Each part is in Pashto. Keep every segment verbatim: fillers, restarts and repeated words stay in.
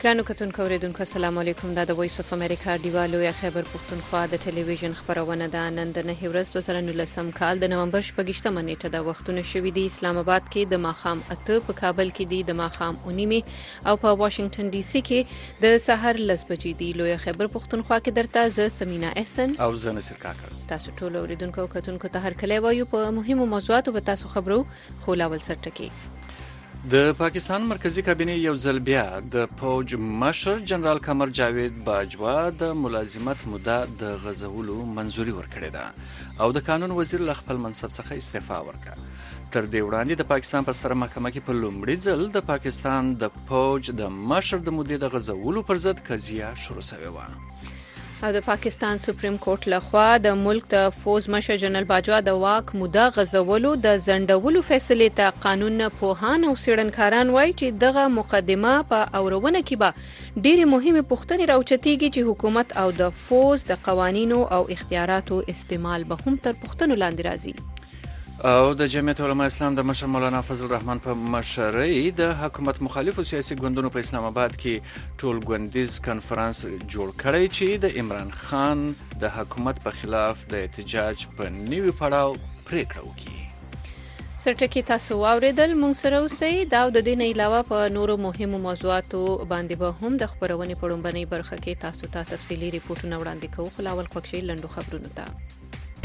ګرانو کتونکو اوریدونکو السلام علیکم. دا د وایس اف امریکا ډیوا لویه خیبر پښتونخوا د ټلویزیون خبرونه ده. نن د نهه ورځ دوه زره نولسم کال د نومبر شپږمه نیټه د وختونه شوې دي. اسلام آباد کې د ماخام اته، په کابل کې دی د ماخام اونیمه او په واشنگټن ډي سي کې د سحر لس بجې دی. لویه خیبر پښتونخوا کې درته ز سمینا احسن او زه نصر کاکړ. تاسو ټول اوریدونکو کتونکو ته هر کله وایو په مهمو موضوعاتو به تاسو خبرو خو لاول سرټکی. د پاکستان مرکزی کابینه یو ځل بیا د فوج مشر جنرال قمر جاوید باجوا د ملازمت موده د غځولو منځوري ورکړې ده او د قانون وزیر له خپل منصب څخه استعفا ورکړه. تر دې وړاندې د پاکستان په ستره محکمه کې په لومړي ځل د پاکستان د فوج د مشر د مودې د غځولو پر ضد قضیه شروع شوې و. او د پاکستان سپریم کورټ لخوا د ملک د فوج مشر جنرال باجوا د واک موده غځولو د ځنډولو فیصلې ته قانون پوهان او څېړنکاران وایي چې دغه مقدمه په اورونه کې به ډېرې مهمې پوښتنې راوچتېږي چې حکومت او د فوج د قوانینو او اختیاراتو استعمال به هم تر پوښتنو لاندې راځي. او د جمعیت علماء اسلام د مشر مولانا فضل الرحمن په مشرۍ د حکومت مخالفو سیاسي ګوندونو په اسلام آباد کې ټول ګوندیز کنفرانس جوړ کړی چې د عمران خان د حکومت په خلاف د احتجاج په نوي پړاو پریکړه وکړي. سرټکی تاسو واوریدل، مونږ سره اوسئ. دا د دې نه علاوه په نورو مهمو موضوعاتو باندې به هم د خبرونې په لومړنۍ برخه کې تاسو ته تفصیلي ریپورتونه وړاندې کوو. خو لاول خوښي لنډو خبرونو ته.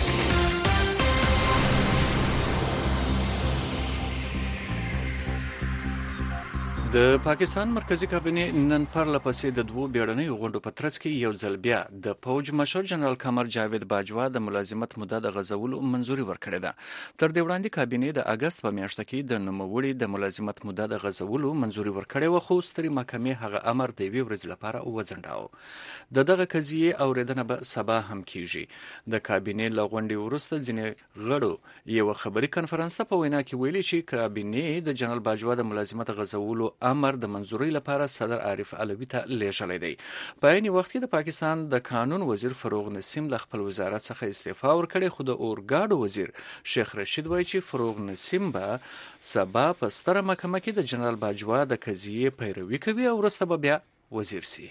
د پاکستان مرکزی کابینه نن پرله پسې د دوو بیړنیو غونډو په ترڅ کې یو ځل بیا د فوج مشر جنرال قمر جاوید باجوا د ملازمت موده د غځولو منځوري ورکړې ده. تر دې وړاندې کابینه د اگست په میاشت کې د نوموړي د ملازمت موده د غځولو منځوري ورکړې و، خو سترې محکمې هغه امر د یوې ورځې لپاره وځنډاوه. د دغه قضیې اوریدنه به سبا هم کیږي. د کابینه له غونډې وروسته ځینې غړو یو خبري کنفرانس ته په وینا کې ویلي چې کابینه د جنرال باجوا د ملازمت غځولو امر د منځوري لپاره صدر عارف علوي ته لیږلی دی. په عین وخت کې د پاکستان د قانون وزیر فروغ نسیم له خپل وزارت څخه استعفا ورکړي، خو د اورګاډو وزیر شیخ رشید وایي چې فروغ نسیم به سبا په ستره محکمه کې د جنرال باجوا د قضیې پیروي کوي او وروسته به بیا وزیر سي.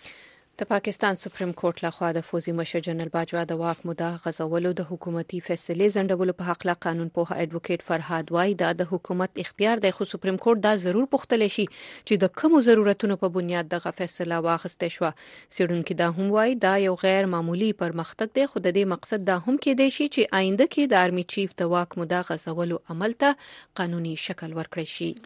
د پاکستان سپریم کورټ لخوا د فوجي مشر جنرال باجوا د واک موده غځولو د حکومتي فیصلې ځنډولو په حق له قانون پوه اډوکیټ فرهاد وای دا د حکومت اختیار دی، خو سپریم کورټ دا ضرور پوښتلی شي چې د کومو ضرورتونو په بنیاد دغه فیصله واخیستې شوه. څېړونکي دا هم وای دا یو غیر معمولی پرمختګ دی، خو د دې مقصد دا هم کېدای شي چې آینده کې د آرمي چیف د واک موده غځولو عمل ته قانوني شکل ورکړی شي.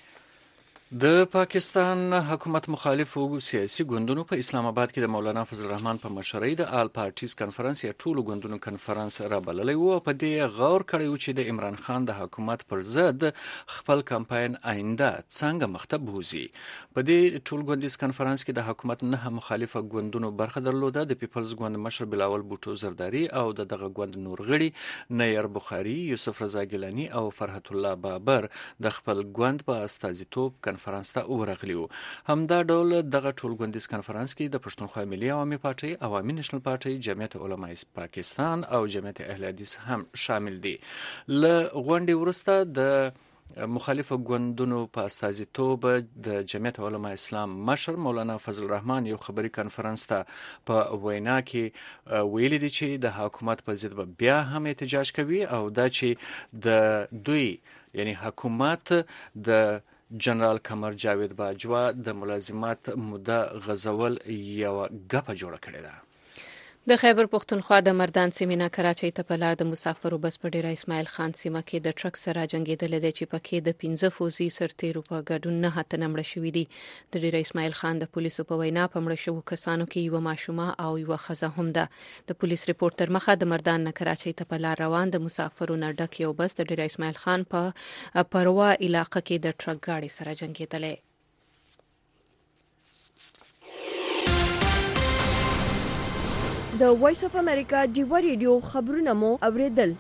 د پاکستان حکومت مخالفو سیاسي ګوندونو په اسلام آباد کې د مولانا فضل الرحمن په مشرۍ د آل پارټیز کنفرانس یا ټولو ګوندونو کنفرانس را بللی و او په دې غور کړی و چې د عمران خان د حکومت پر ضد خپل کمپاین آینده څنګه مخته بوزي. په دې ټول ګوندیز کنفرانس کې د حکومت نه مخالفه ګوندونو برخه درلوده. د پیپلز ګوند مشر بلاول بوټو زرداری او د دغه ګوند نور غړي نیر بخاری، یوسف رضا ګیلانی او فرحت الله بابر د خپل ګوند په استازیتوب کنفرانس ته ورغلیو. همدا ډول دغه ټولګوندیز کنفرانس کې د پښتونخوا ملي عوامي پارټي، عوامي نېشنل پارټي، جمعیت علماء پاکستان او جمعیت اهل حدیث هم شامل دي. له غونډې وروسته د مخالفه ګوندونو په استازیتوب د جمعیت علماء اسلام مشر مولانا فضل الرحمن یو خبري کنفرانس ته په وینا کې ویلي دي چې د حکومت په ضد به بیا هم احتجاج کوي او دا چې د دوی یعنی حکومت د جنرال قمر جاوید باجوا د ملازمت موده غځول یو ګپه جوړه کړې ده. د خیبر پښتونخوا د مردان سیمه کراچۍ ته په لار د مسافرو بس په ډیره اسماعیل خان سیمه کې د ټرک سره جنگیدل دي چې پکې د پنځه فوزي سرتیرو په ګډون نه هته نمړ شوې دي. د ډیره اسماعیل خان د پولیسو په وینا په مړ شوو کسانو کې یو ماشومه او یو ښځه هم ده. د پولیس ریپورت تر مخه د مردان نه کراچۍ ته په لار روان د مسافرو نه ډک یو بس د ډیره اسماعیل خان په پروا علاقې کې د ټرک ګاډي سره جنگیدل. د وایس اف امریکا ډیوا ریډیو خبرونه مو اوریدل.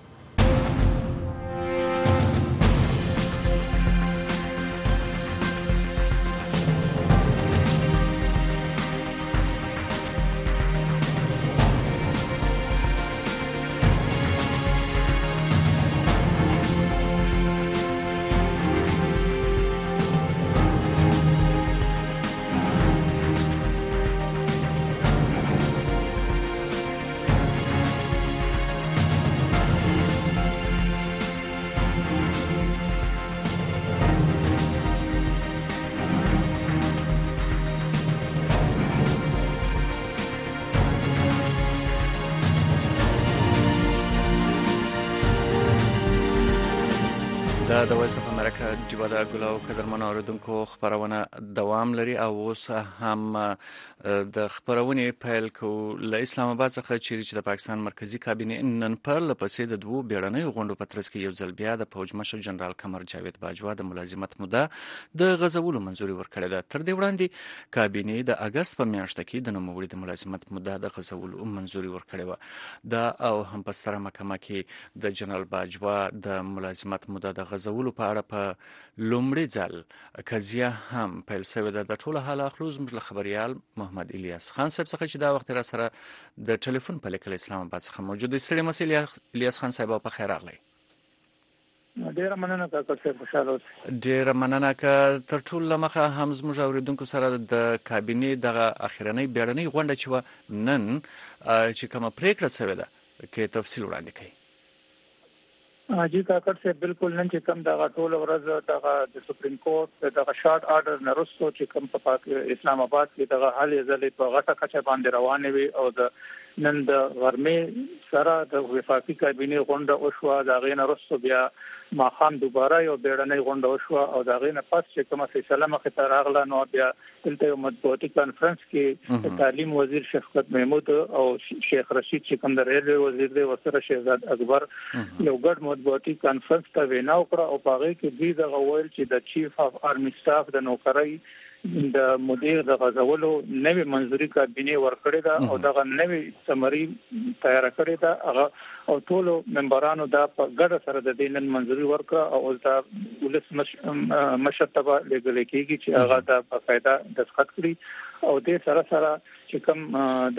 دا د وایس اف امریکا ډیوا د ګلاو قدرمن اوریدونکو خبرونه دوام لري او اوس هم د خبرونه پیل کو له اسلام آباد څخه چې د پاکستان مرکزی کابینه نن پر لپسې د دوه بیړنۍ غونډو په ترڅ کې یو ځل بیا د فوج مشر جنرال قمر جاوید باجوا د ملازمت موده د غزولو منځوري ورکړه ده. تر دې وړاندې کابینه د اگست په میاشت کې د نوموړي د ملازمت موده د غزولو منځوري ورکړه و. دا او هم په ستره محکمه کې د جنرال باجوا د ملازمت موده د غزولو په اړه په لومړي ځل قضیه هم پیل شوې ده. د ټولو حال اخلو زموږ خبريال محمد الیاس خان صاحب څخه چې دا وخت را سره د ټلیفون په لیکل اسلام آباد څخه موجود دی. ستړي مسئله الیاس خان صاحب په خیر راغلی. ډیره مننه کاکړ صاحب، خوشاله اوسئ. ډیره مننه ک تر ټولو لمخه هم زموږ اوریدونکو سره د کابینه دغه اخیرنۍ بیړنۍ غونډه چې نن چې کومه پریکړه شوې ده کې تفصیل وړاندې کړي. جی کاکړ صاحب، بالکل نن چې کوم دغه ټول ورځ دغه د سپریم کورټ دغه شارټ آرډر نرسو چې کوم په اسلام آباد کې دغه حالې ځلې په غټه کچه باندې روانې وي او د نن د غرمې سره د وفاقي کابینه غونډه وشوه. د غین رسو بیا ماخام دوباره یو بیړنۍ غونډه وشوه او د غین پس چې کومه فیصله مخې ته راغله نو بیا دلته یو مطبوعاتي کانفرنس کې تعلیم وزیر شفقت محمود او شیخ رشید چې کوم د ریلوی وزیر دی ورسره شهزاد اکبر یو ګډ مطبوعاتي کانفرنس ته وینا وکړه او په هغه کې دوی دغه ویل چې د چیف اف آرمی سټاف د نوکرۍ د مدیر د غزولو نوې منځوري کابینه ورکړې ده او دغه نوې سمري تیار کړې ده هغه او ټول ممبرانو دا په ګډه سره د دینن منځوري ورکړه او دا ولس مشرتبه لګل کېږي چې هغه د باقاعده دستخط کړي او د سره سره چې کوم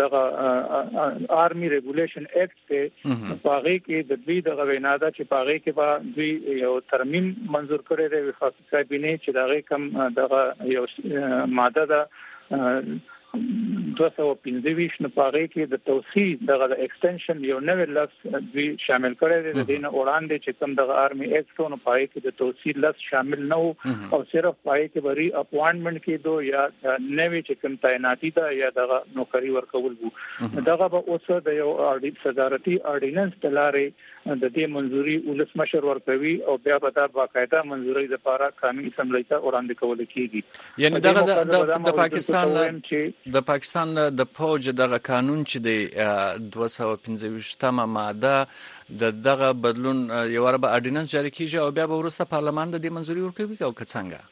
دغه آرمی ریګولیشن اکټ ته پاغي کې د دوی دغه وینا ده چې پاغي کې به دوی یو ترمیم منزور کړي د وفاقي کابینه چې دغه کوم دغه یو ماده ده دوه سوه پنځه ویشت نه پاره کې د توسيع دغه د ایکستنشن یو نوې لفظ دوی شامل کړی دی. د دې نه وړاندې چې کوم دغه آرمی ایکټ نو پاره کې د توسيع لفظ شامل نه وو او صرف پاره کې بری اپوائنټمنټ کې دو یا نوې چې کوم تعیناتی ده یا دغه نوکری ورکول وو. دغه به اوس د یو صدارتي اورډیننس تلارې د دې منځوري ولس مشر ورکوي او بیا به دا باقاعده منځوري د لپاره قانوني اسمبلی ته وړاندې کول کیږي. یعنی دغه د پاکستان د پاکستان د فوج دغه قانون چې د دوه سوه پنځه ویشتمه ماده د دغه بدلون یو ربع اورډیننس جاری کیږي او بیا به وروسته پارلمان د دې منځوري ورکوي او که څنګه؟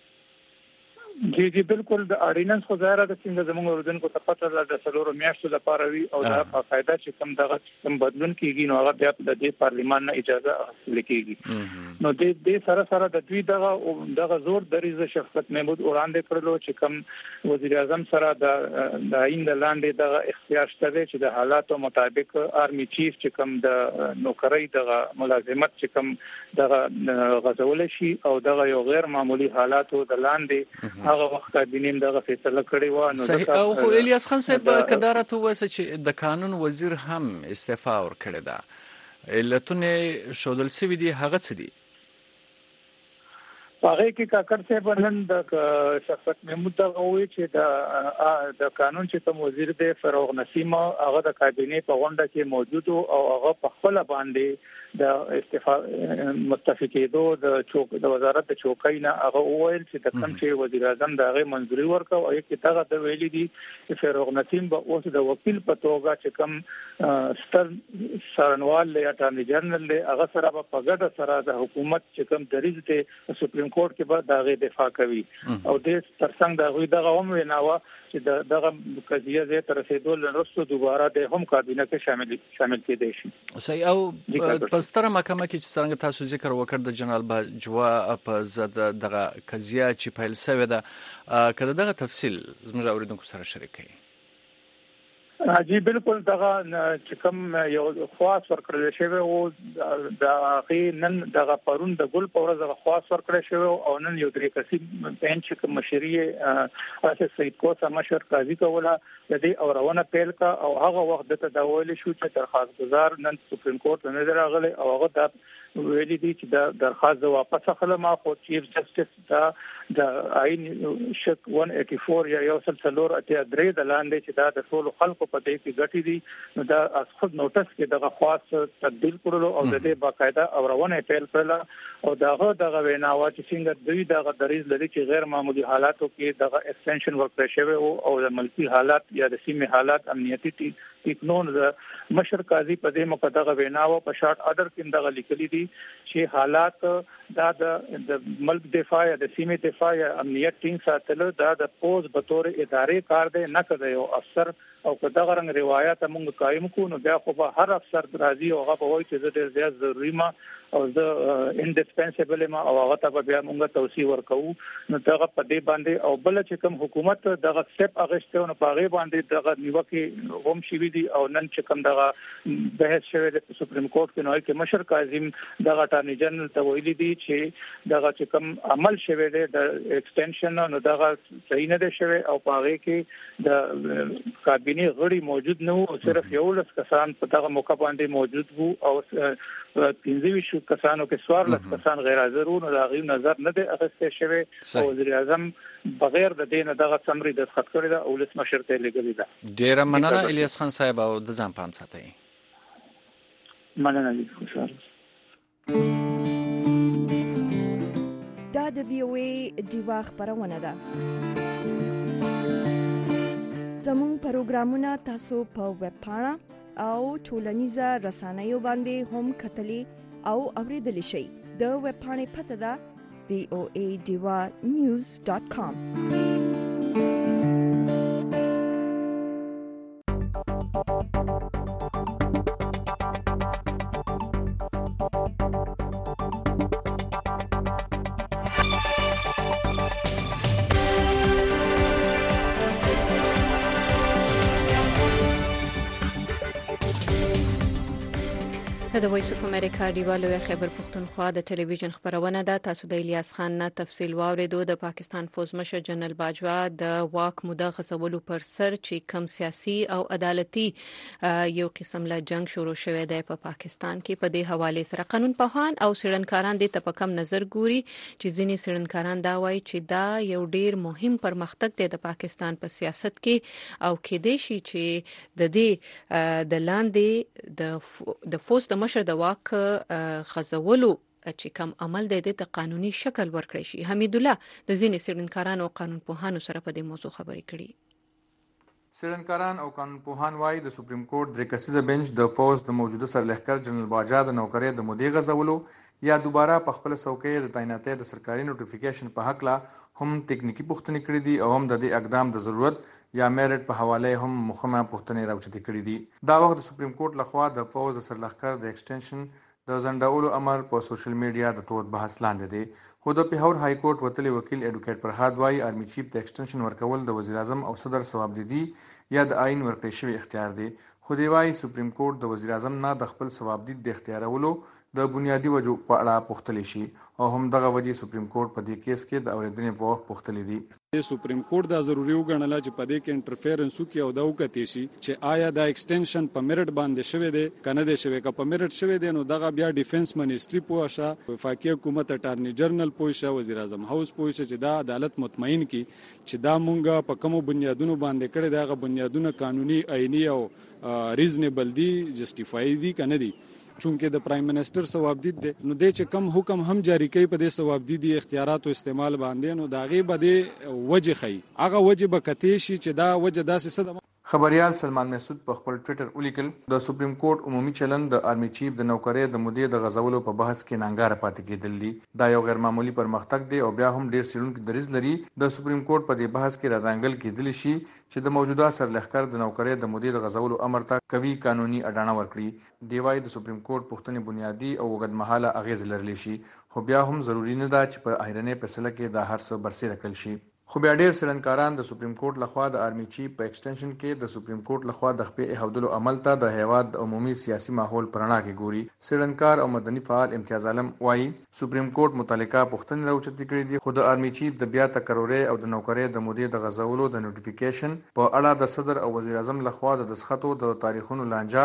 جی جی بالکل د اورډیننس خو ظاهره د څنګه زموږ اوردونکو ته پته ده د څلورو میاشتو لپاره وی او دا په قاعده چې کوم دغه کوم بدلون کیږي نو هغه بیا د دې پارلیمان نه اجازه حاصل کیږي. نو د دې سره سره د دوی دغه دغه زور دریز شفقت محمود وړاندې کړلو چې کوم وزیر اعظم سره د د آئین لاندې دغه اختیار شته چې د حالاتو مطابق آرمی چیف چې کوم د نوکرۍ دغه ملازمت چې کوم دغه غزول شي او دغه یو غیر معمولی حالاتو د لاندې هغه وخت کابینه دغه فیصله کړې و. نو صحیح او خو الیاس خان صاحب کدارت وایي چې د قانون وزیر هم استعفا ورکړه ده علتونه شودل سوي دي هغه څه دي؟ هغه کې کاکړ صاحب نن د شفقت محمود دغه وی چې د د قانون چې کوم وزیر دی فروغ نسیم هغه د کابینه په غونډه کې موجود او هغه په خپل باندې د استعفا متفقېدو د چوک د وزارت د چوکۍ نه هغه وویل چې د کوم چې وزیر اعظم دغه منځوري ورکاو او کې دغه د ویلي دي چې فروغ نسیم به اوس د وکیل په توګه چې کوم ستر سرنوال یا اټارنی جنرال له هغه سره په ګډه سره د حکومت چې کوم دریځ ته سپریم کورټ کې به دغه دفاع کوي او د ترڅنګ دغه دغه هم ویناوه چې دغه قضیه زه تر رسیدول وروسته دوباره د هم کابینه کې شامل شامل کېدې شي. صحیح او په ستره محکمه کې چې څنګه تاسو ذکر وکړ د جنرال باجوا په زد دغه قضیه چې پیل شوې ده کله دغه تفصیل زموږ اوریدونکو سره شریک کړئ. جی بالکل دغه چې کوم یو خاص ورکړل شوی او د هغه نن دغه پرون د ګل په ورځ دغه خاص ورکړل شوی او نن یو درې کسي بنچ کوم مشریه اساس سید کوڅه مشر قاضي کوله د دې اورونه پیل کا او هغه وخت د تداول شو چې درخواست گزار نن سپریم کورټ نه راغلی او هغه د ویلي دي چې دا درخواست واپس اخلم خو چیف جسټس دا د آئین شک ایک سو چورانمه یا یو سل څلور اتیا درې د لاندې چې دا د ټول خلکو په دې کې ګټي دي نو دا اس خود نوټس کې دغه خاص تبديل کړلو او د دې باقاعده اورونه پیل کړل او دغه دغه ویناوه چې څنګه دوی دغه دریز لري چې غیر معمولی حالاتو کې دغه ایکسټنشن ورکړی شوی او د ملکی حالات یا د سیمه حالات امنیتي ټیکنون د مشر قاضي په دې مقدغه ویناوه په شارټ آرډر کې دغه لیکلي دي چې حالات دا د ملک دفاع یا د سیمه دفاع یا امنیت ټینګ ساتل دا د پوز به تور ادارې کار دی نه کوي او افسر او که دغه رنګ روایت موږ قائم کو نو بیا خو به هر افسر راضي او هغه به وایي چې زه ډېر زیات ضروري ما او زه انډیسپنسیبل ما او هغه ته بیا موږ توصیه ورکو نو دغه په دې باندې او بل چې کوم حکومت دغه سټپ اغشته نو په هغه باندې دغه نیوکه هم شوی دي او نن چې کوم دغه بحث شوی د سپریم کورټ کې نو کې مشر کاظم دغه اټارنی جنرال ته ویلي دي چې دغه چې کوم عمل شوی دی د ایکسټنشن نو دغه صحیح نه دی شوی او په هغه کې د کابینه غړي موجود نه وو صرف یو لس کسان په دغه موقع باندې موجود وو او پنځه ویشت کسانو کې سوار لس کسان غیر حاضر وو نو دا غي نظر نه دی اخیسته شوی او وزیر اعظم بغیر د دین دغه سمري د خط کړی دا اولس مشر ته لګی دا ډیر مننه الیاس خان صاحب او د ځان پام ساتئ مننه دي خوشاله دا د وی او ای دیوا خبرونه ده زموږ پروګرامونه تاسو په ویب پاڼه او ټولنیزه رسنیو باندې هم کتلی او اوریدلی شئ د ویب پاڼې پته ده وی او ای دیوا نیوز ډاٹ کام د وایس اف امریکا دیوالو خبر پښتونخوا د ټلویزیون خبرونه ده تاسو د الیاس خان نه تفصیل واوریدو د پاکستان فوز مشر جنرال باجوا د واک موده غصبولو پر سر چې کم سیاسي او عدالتي یو قسم له جنگ شروع شوه دی په پا پاکستان کې په دې حواله سره قانون پوهان او سړنکاران د ته په کم نظر ګوري چې ځینې سړنکاران دا وایي چې دا یو ډیر مهم پرمختګ دی د پاکستان په سیاست کې او کې دی چې د دې د لاندې د د فوز د مشر د واک غزولو چې کوم عمل د دې ته قانوني شکل ورکړی شي حمید الله د ځینې سړنکارانو او قانون پوهانو سره په دې موضوع خبرې کړي سړنکاران او قانون پوهان وايي د سپریم کورټ درې کسیزه بنچ د فوز د موجوده سرلښکر جنرال باجا د نوکرۍ د مودې غزولو یا دوباره په خپل څوکۍ د تعیناتۍ د سرکاري نوټیفیکیشن په حق لا هم ټکنیکی پوښتنې کړې دي او هم د دې اقدام د ضرورت یا میرټ په حواله هم مخمه پوښتنې راوچتې کړې دي دا وخت د سپریم کورټ لخوا د فوز د سرلښکر د ایکسټنشن د ځنډولو امر په سوشل میډیا د تود بحث لاندې دی خو د پیښور های کورټ وتلی وکیل ایډوکیټ فرهاد وايي آرمي چیف د ایکسټنشن ورکول د وزیر اعظم او صدر ثوابدیدي یا د آئین ورکړی شوی اختیار دی خو دی وايي سپریم کورټ د وزیر اعظم نه د خپل ثوابدید د اختیارولو د بنیادی وجو په اړه پوښتلی شي او هم دغه وجې سپریم کورټ په دې کیس کې د اوریدنې په وخت پوښتلی دی سپریم کورټ دا ضروري وګڼله چې په دې کې انټرفیرنس وکړي او دا وکړي شي چې آیا دا ایکسټنشن په میرټ باندې شوی دی کنه دی شوی که په میرټ شوی دی نو دغه بیا ډیفنس منیسټری پوښه وفاقي حکومت اټارنی جنرال پوښه وزیر اعظم هاوس پوښه چې دا عدالت مطمئن کی چې دا مونږه په کومو بنیادونو باندې کړی دغه بنیادونه قانوني آئینی او ریزنیبل دي جسټیفای دي کنه دي چونکه د پرایم منسٹر ثوابدید دی نو د چې کم حکم هم جاری کوي په دې ثوابدیدي اختیارات او استعمال باندې نو داغه بده وجه خي هغه وجه بکتی شي چې دا وجه داسې څه خبريال سلمان مسعود په خپل ټوئیټر ولیکل د سپریم کورټ عمومي چلن د آرمي چیف د نوکرۍ د مودې د غزولو په بحث کې نانګاره پاتې کېدل دي دا یو غیر معمولی پرمختګ دی او بیا هم ډیر سیرونکو دریز لري د سپریم کورټ په دې بحث کې راځنګل کېدل شي چې د موجوده سرلښکر د نوکرۍ د مودې د غزولو امر ته کوي قانوني اډانه ورکړي دی وايي د سپریم کورټ پښتنې بنیادی او وګدمحاله اغیز لرلی شي خو بیا هم ضروری نه ده چې په اخرنۍ فیصله کې دا هر څه برسېره کړل شي خو بیا ډیر سړنکاران د سپریم کورټ لخوا د آرمي چیف په ایکسټنشن کې د سپریم کورټ لخوا د خپل احودلو عمل ته د هیواد د عمومي سیاسي ماحول پرانا کې ګوري سړنکار او مدني فعال امتیاز عالم وايي سپریم کورټ متعلقه پوښتنې راوچتې کړې دي خو د آرمي چیف د بیا تکراري او د نوکرۍ د مودې د غزولو د نوټیفیکیشن په اړه د صدر او وزیر اعظم لخوا د دسخطو د تاریخونو لانجه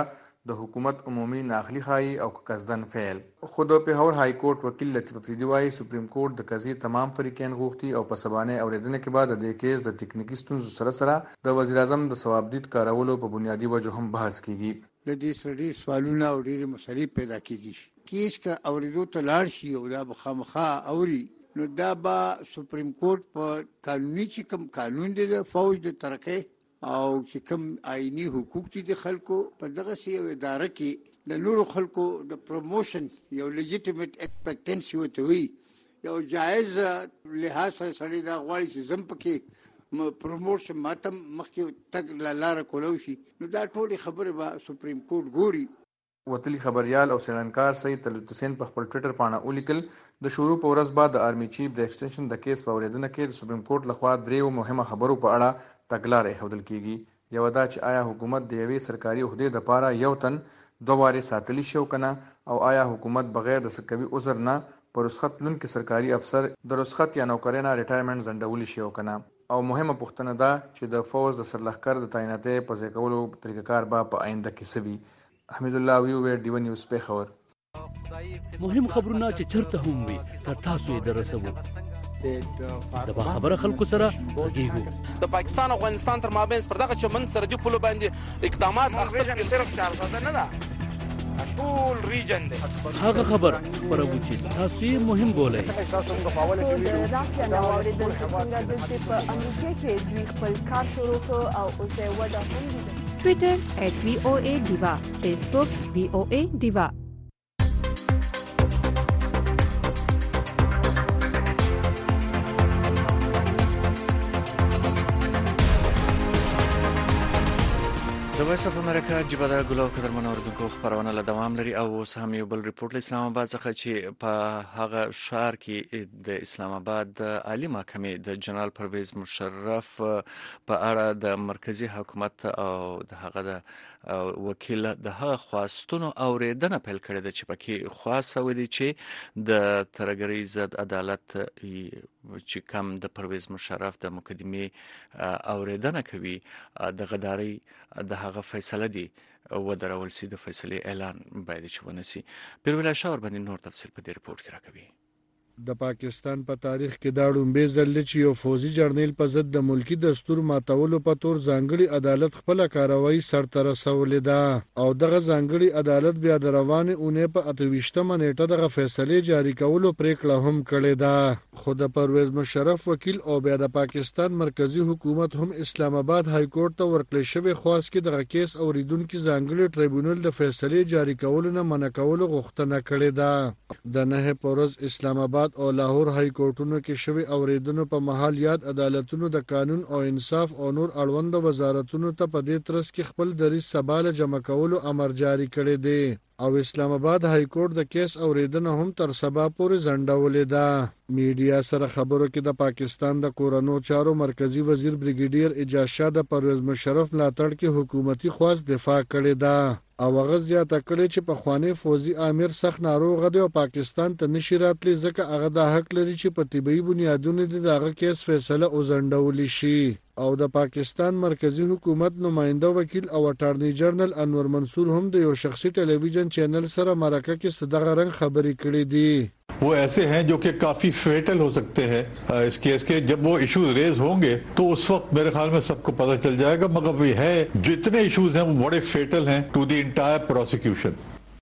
د حکومت عمومي ناخلی خای او قصدن فعل. خو د پیښور های کورټ وکیل لطیف افریدي وايي سپریم کورټ د قضیې تمام فریقین غوښتي او په سبانه اوریدنه کې بعد د کیس د ټیکنیکی ستونزو سره سره د وزیر اعظم د ثوابدید کارولو په بنیادی وجه هم بحث کیږي. د دې سړي سوالونه او ډېرې مسلې پیدا کیږي. کیس کا اوریدو ته لاړ شي او دا بخامخا اوري نو دا به سپریم کورټ په قانوني چې کوم قانون دی د فوج د ترقې او چې کوم آئینی حقوق دي د خلکو په دغه سی او اداره کې د نورو خلکو د پروموشن یو لیجیټیمیټ ایکسپیکټنسي وته وي یو جایز لحاظ سره سړی دا غواړي چې زم پکې پروموشن ماتم مخکې تګ لاره کولو شي نو دا ټول خبره به سپریم کورټ ګوري. وتلی خبريال او سیلانکار سید طلعت حسین په خپل ټوئیټر باندې ولیکل د شروع په ورځ بعد د آرمي چیف د ایکسټنشن د کیس په اوریدنه کې د سپریم کورټ لخوا دریو مهمه خبرو په اړه تګلارې هودل کیږي. یو دا چې آیا حکومت د یوې سرکاري عہدې د پاره یو تن دوه ساتلی شو کنه او آیا حکومت بغیر د سکوي عذر نه پر رخصت لون کې سرکاري افسر د رخصت یا نوکرینه ریټایرمنټ زندول شي کنه. او مهمه پوښتنه ده چې د فوج د سرلښکر د تعیناتې په ځای کولو طریقې کار به په آینده کې سوي. حمید الله ویو ډیو نیوز پیښور. مهم خبرونه چې چرته هم وي تر تاسو یې درسوو. د خبره خلکو سره غږیږو. د پاکستان او افغانستان تر مابین پر دغه چمن سرحدي پولو باندې اقدامات اخیستل صرف چار ساده نه ده ټول ریجن دی. هغه خبر خبرو چې تاسو یې مهم بولئ. تاسو موږ په حواله کې راځي نو اوریدل چې څنګه د په امریکا کې دوی خپل کار شروع کړ او اوس یې ودا هم دي. Twitter at V O A Diva, Facebook V O A Diva. د وایس اف امریکا جبه د ګلو قدرمن اوردونکو خبرونه له دوام لري او اوس هم یو بل ریپورت له اسلام آباد څخه چې په هغه شهر کې د اسلام آباد د عالی محکمې د جنرال پرویز مشرف په اړه د مرکزی حکومت او د هغه د وکیل د هغه خواستونو اوریدنه پیل کړې ده چې پکې خواست ودی چې د ترګری ضد عدالت چې کم د پرویز مشرف د مقدمه اوریدنه کوي د غداري د هغه فیصله دی و درول سي د فیصله اعلان باید چې ونسي. پیرولا شاور باندې نور تفصیل په دې ریپورت کې راکوي. د پاکستان په تاریخ کې دا ډومبه ځل چې یو فوزي جرنیل په ضد د ملکی دستور ماتولو په تور ځانګړي عدالت خپل کاروایی سرته رسولې ده او دغه ځانګړي عدالت بیا د روانې اونۍ په اتويشتمه نیټه دغه فیصله جاری کولو پریکړه هم کړې ده. خو د پرویز مشرف وکیل او بیا د پاکستان مرکزی حکومت هم اسلام آباد های کورټ ته ورکړل شوی خواست کې دغه کیس اوریدونکو ځانګړي ټریبیونل د فیصله جاری کولو نه منع کولو غوښتنه کړې ده. د نه پروز اسلام آباد او لاهور های کورټونو کې شوی اوریدنو په محل یاد عدالتونو د قانون او انصاف او نور اړوند وزارتونو ته په دې ترڅ کې خپل دریځ سباله جمع کولو امر جاری کړی دی او اسلام آباد های کورټ د کیس اوریدنه هم تر سبا پورې ځنډولې ده. میډیا سره خبرو کې د پاکستان د کورونو چارو مرکزی وزیر بریګیډیر اجاز شاه د پرویز مشرف ملاتړ کې حکومتي خواست دفاع کړې ده او هغه زیاته کړې چې په خوانی فوزي امیر سخت ناروغ دی او پاکستان ته نشي راتلی ځکه هغه د حق لري چې په طبي بنیادونو د هغه کیس فیصله وزندول شي. او د پاکستان مرکزی حکومت نماینده وکیل او اټارنی جنرال انور منصور هم د یو شخصي ټلویزیون چینل سره مرکه کې صدغه رنگ خبري کړې دي. वो ऐसे हैं जो कि काफी फेटल हो सकते हैं इस केस के. जब वो इश्यूज रेज होंगे तो उस वक्त मेरे ख्याल में सबको पता चल जाएगा, मगर ये है जितने इश्यूज हैं वो बड़े फेटल हैं टू द एंटायर प्रोसिक्यूशन.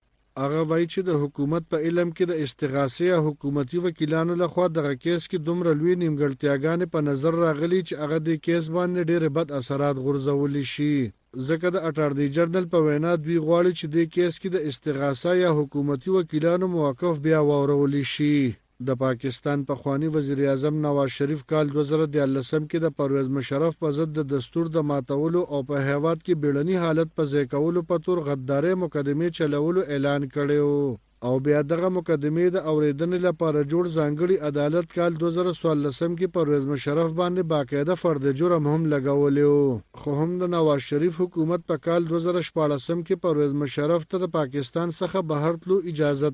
هغه وایي چې د حکومت په علم کې د استغاثې حکومتي وکیلانو لخوا دغه کیس کې دومره لوی نیمګړتیاګانې په نظر راغلي چې هغه د کیس باندې ډېر بد اثرات غورځولی شي. ځکه د اټارنی جنرال په وینا دوی غواړي چې د کیس کې د استغاثه یا حکومتي وکیلانو موقف بیا واورولی شي. د پاکستان پخوانی وزیر اعظم نواز شریف کال دوه زره دیارلسم کې د پرویز مشرف په ضد د دستور د ماتولو او په هیواد کې بیړني حالت په ځای کولو په تور غداري مقدمه چلولو اعلان کړی او بیا دغه مقدمه د اوریدنې لپاره جوړ ځانګړي عدالت کال دوه زره څوارلسم کې پرویز مشرف باندې باقاعده فرد جرم هم لګولې. خو هم د نواز شریف حکومت په کال دوه زره شپاړسم کې پرویز مشرف ته د پاکستان څخه بهر تلو اجازه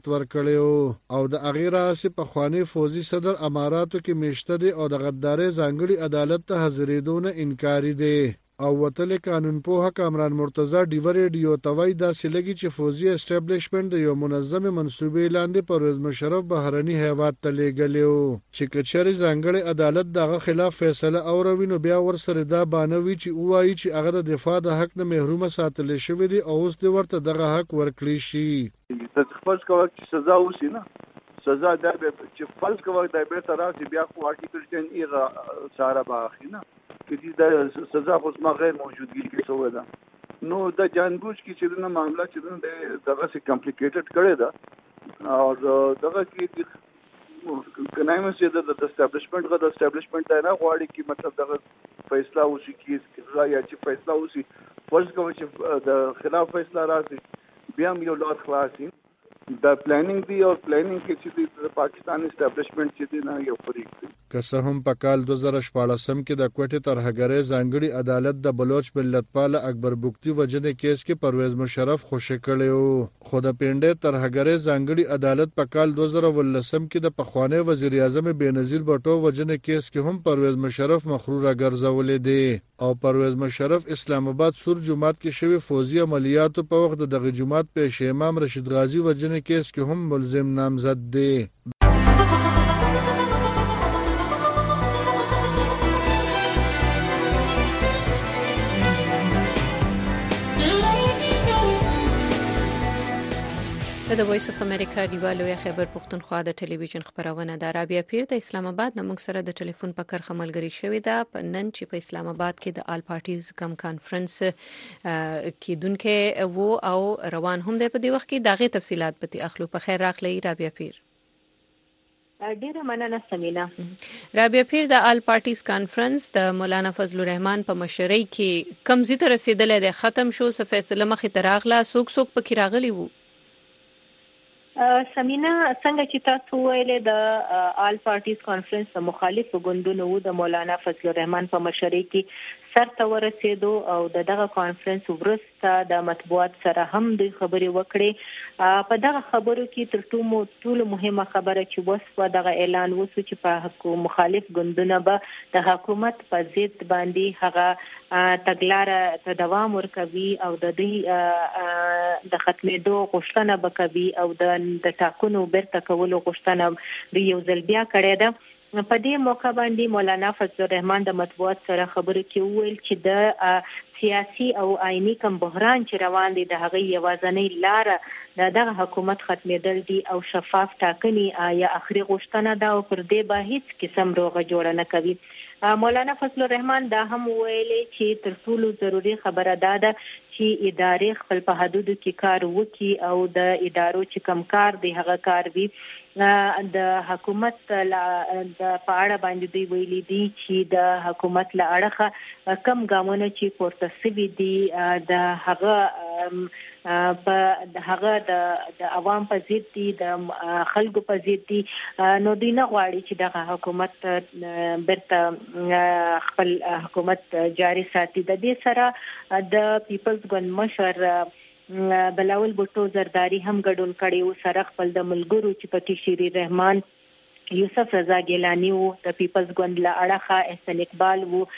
ورکړې او د اغیره سي په خوانی فوزي صدر اماراتو کې میشته دي او د غداري ځانګړي عدالت ته حاضرېدو نه انکار دي. او وتل قانون پوها کامران مرتضی ډیو ریډیو توای دا سلګي چې فوزي اسټابلیشمنت د یو منظم منسوبې لاندې پرویز مشرف بهرني هیواد ته لېږلی و چې کچري ځانګړي عدالت دغه خلاف فیصله اوروي نو بیا ورسره دا بانوي چې وایي چې هغه د دفاع د حق نه محروم ساتل شوی دی او اوس د ورته دغه حق ورکړي شي. فرض کوه چې سزا وشي نه سزا دا به چې فرض کوه دا به تر راځي بیا خو آرټیکل ټین ایغه ساره باخي نه چې دا سزا خو ما غیر موجودګي کې سوې ده نو د جانبوج کې چې دا معاملہ چې دا دغه سي کمپلیکیټډ کړي دا او دغه کې کنایم چې د اسټابلیشمنت غو د اسټابلیشمنت دا نه غواړي چې مطلب دغه فیصله وشي کیس یا چې فیصله وشي فرض کوه چې د خلاف فیصله راځي بیا هم یو لار خلاصي د پلانینګ دی او پلانینګ کې چې د پاکستان اسټابلیشمنت چې دی نه یو فریق دی. که څه هم په کال دوه زره شپاړسم کې د کوټې ترهګرۍ ځانګړي عدالت د بلوچ ملتپاله اکبر بوکتی وجنې کیس کې پرویز مشرف خوشی کړی و خو د پنډۍ ترهګرۍ ځانګړي عدالت په کال دوه زره ولسم کې د پخوانی وزیر اعظم بېنظیر بټو وجنې کیس کې هم پرویز مشرف مخروره ګرځولې دی او پرویز مشرف اسلام آباد سور جماعت کې شوی فوزي عملیاتو په وخت دغه جماعت پیش امام رشید غازی وجنې کیس کې هم ملزم نامزد دی. د وایس اف امریکا دیوالو یا خیبر پختونخوا د ټلویزیون خبرونه د رابعه پیر د اسلام آباد نه موږ سره د ټلیفون په کرخه ملګری شوې ده نن چې په اسلام آباد کې د آل پارټیز کم کانفرنس کې دونکو وو او روان هم دی په دې وخت کې داغه تفصيلات پتی اخلو په خیر راغلی رابعه پیر. ډیره مننه سمینا. رابعه پیر د آل پارټیز کانفرنس د مولانا فضل الرحمن په مشرۍ کې کم زی تر رسیدلې ده ختم شو څه فیصله مخې ته راغله سوک سوک پکې راغلی وو. سمینا څنګه چې تاسو ویلې د آل پارټیز کانفرنس د مخالفو ګوندونو د مولانا فضل الرحمن په مشرۍ کې سر ته ورسېدو او دغه کانفرنس وروسته د مطبوعات سره هم د خبرې وکړې په دغه خبرو کې تر ټولو ټول مهمه خبره چې وسو دغه اعلان وسو چې په حکومت مخالف ګوندونه به د حکومت په ضد باندې هغه تګلارې ته دوام ورکوي او د دې د ختمېدو غوښتنه وکوي او د د ټاکنو بیرته کولو غوښتنه د یو ځل بیا کړې ده. په دې موقع باندې مولانا فضل الرحمن د مطبوعات سره خبرو کې وویل چې د سیاسي او آئینی کم بحران چې روان دي د هغه یوازنۍ لار د دغه حکومت ختمېدل دي او شفاف ټاکنې یا اخري غوښتنه ده او پر دې به هیڅ قسم روغه جوړه نه کوي. مولانا فضل الرحمن دا هم ویلي چې تر ټولو ضروري خبره ده چې ادارې خپل په حدودو کې کار وکړي او د ادارو چې کم کار دی هغه کار وي. د حکومت لا د پاړه باندې دی ویلي دي چې د حکومت لا اړه کم ګامونه چې پورته سوي دي د هغه په هغه د عوام په ضد دي د خلکو په ضد دي نو دوی نه غواړي چې دغه حکومت برته خپل حکومت جاري ساتي. د دې سره د پیپلز ګوند مشر بلاول بوټو زرداری هم ګډون کړي او سره خپل د ملګرو چې پکې شيري رحمان یوسف رضا ګیلانی وو د پیپلز ګوند له اړخه احسان اقبال وو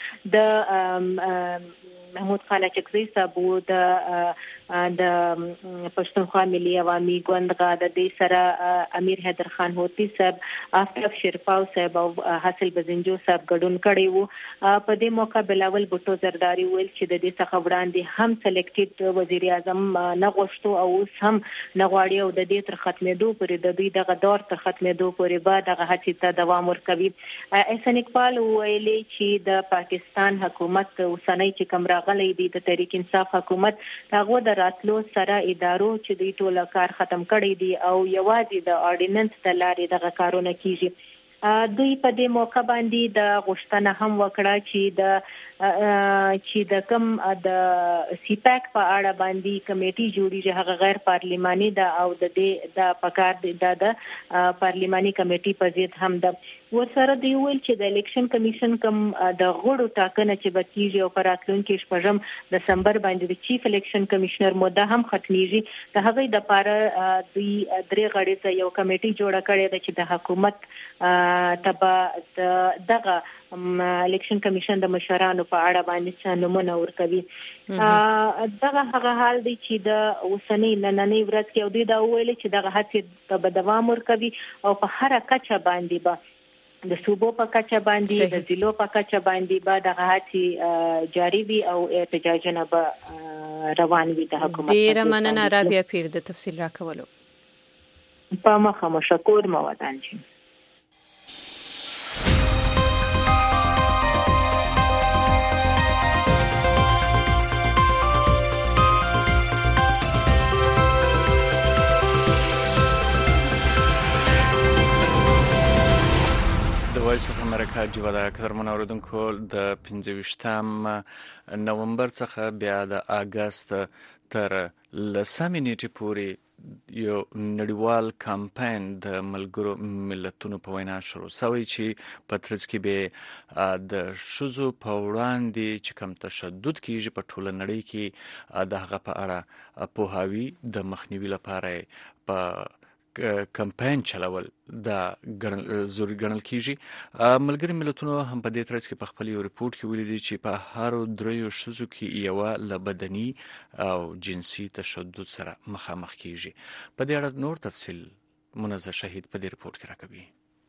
د محمود خان چکزی صاحب وو د د پښتونخوا ملي عوامي ګوند غا د دې سره امیر حیدر خان هوتی صاحب افرف شرپاو صاحب او حاصل بزنجو صاحب ګډون کړي وو. په دې موقع بلاول بوټو زرداری ویل چې د دې څخه وړاندې هم سلیکټډ وزیر اعظم نه غوښتو او اوس هم نه غواړي او د دې تر ختمېدو پورې د دوی دغه دور تر ختمېدو پورې به دغه هڅې ته دوام ورکوي. احسان اقبال ویلي چې د پاکستان حکومت اوسنۍ چې کوم راغلی دی د تحریک انصاف حکومت هغه د راتلو سره ادارو چې دوی ټول کار ختم کړی دی او یوازې د آرډیننس د لارې دغه کارونه کیږي. دوی په دې موقع باندې د غوښتنه هم وکړه چې د چې د کم د سیپاک په اړه باندې کمیټي جوړیږي هغه غیر پارلیماني ده او د دې د پکار د پارلیماني کمیټي په ضد هم ده. ورسره دی ویل چې د الیکشن کمیشن کوم د غړو ټاکنه چې بکیږي او پر راتلونکي شپږم دسمبر باندې د چیف الیکشن کمشنر موده هم ختمیږي د هغې د پاره د درې غړي یو کمیټي جوړه کړې ده چې د حکومت تبع دغه الیکشن کمیشن د مشرانو په اړه باندې نمونه ورکوي. دغه هغه حال دی چې د اوسنۍ نننۍ ورځ کې او دوی دا ویل چې دغه هڅې به دوام ورکوي او په هر کچه باندې به د صوبو په کچه باندې د ضلعو په کچه باندې به دغه هڅې جاري وي او احتجاجونه به روان وي د حکومت. ډیره مننه رابعه پیر د تفصیل راکولو. په مخه مشکور مو ودان شي. وایس اف امریکا جوړه ده کترمن اوردونکو د پنځه ویشتم نومبر څخه بیا د اگست تر لسمې نیټې پورې یو نړیوال کمپاین د ملګرو ملتونو په وینا شروع شوی چې په ترڅ کې به د ښځو په وړاندې چې کوم تشدد کیږي په ټوله نړۍ کې د هغه په اړه پوهاوی د مخنیوي لپاره په کمپاین چلول دا ضروري ګڼل کیږي. ملګري ملتونو هم په دې ترڅ کې په خپل یو ریپورت کې ویلي چې په هر دریو ښځو کې یو له بدني او جنسي تشدد سره مخامخ کیږي. په دې اړه نور تفصیل منزه شهید په دې ریپورت کې راکوي.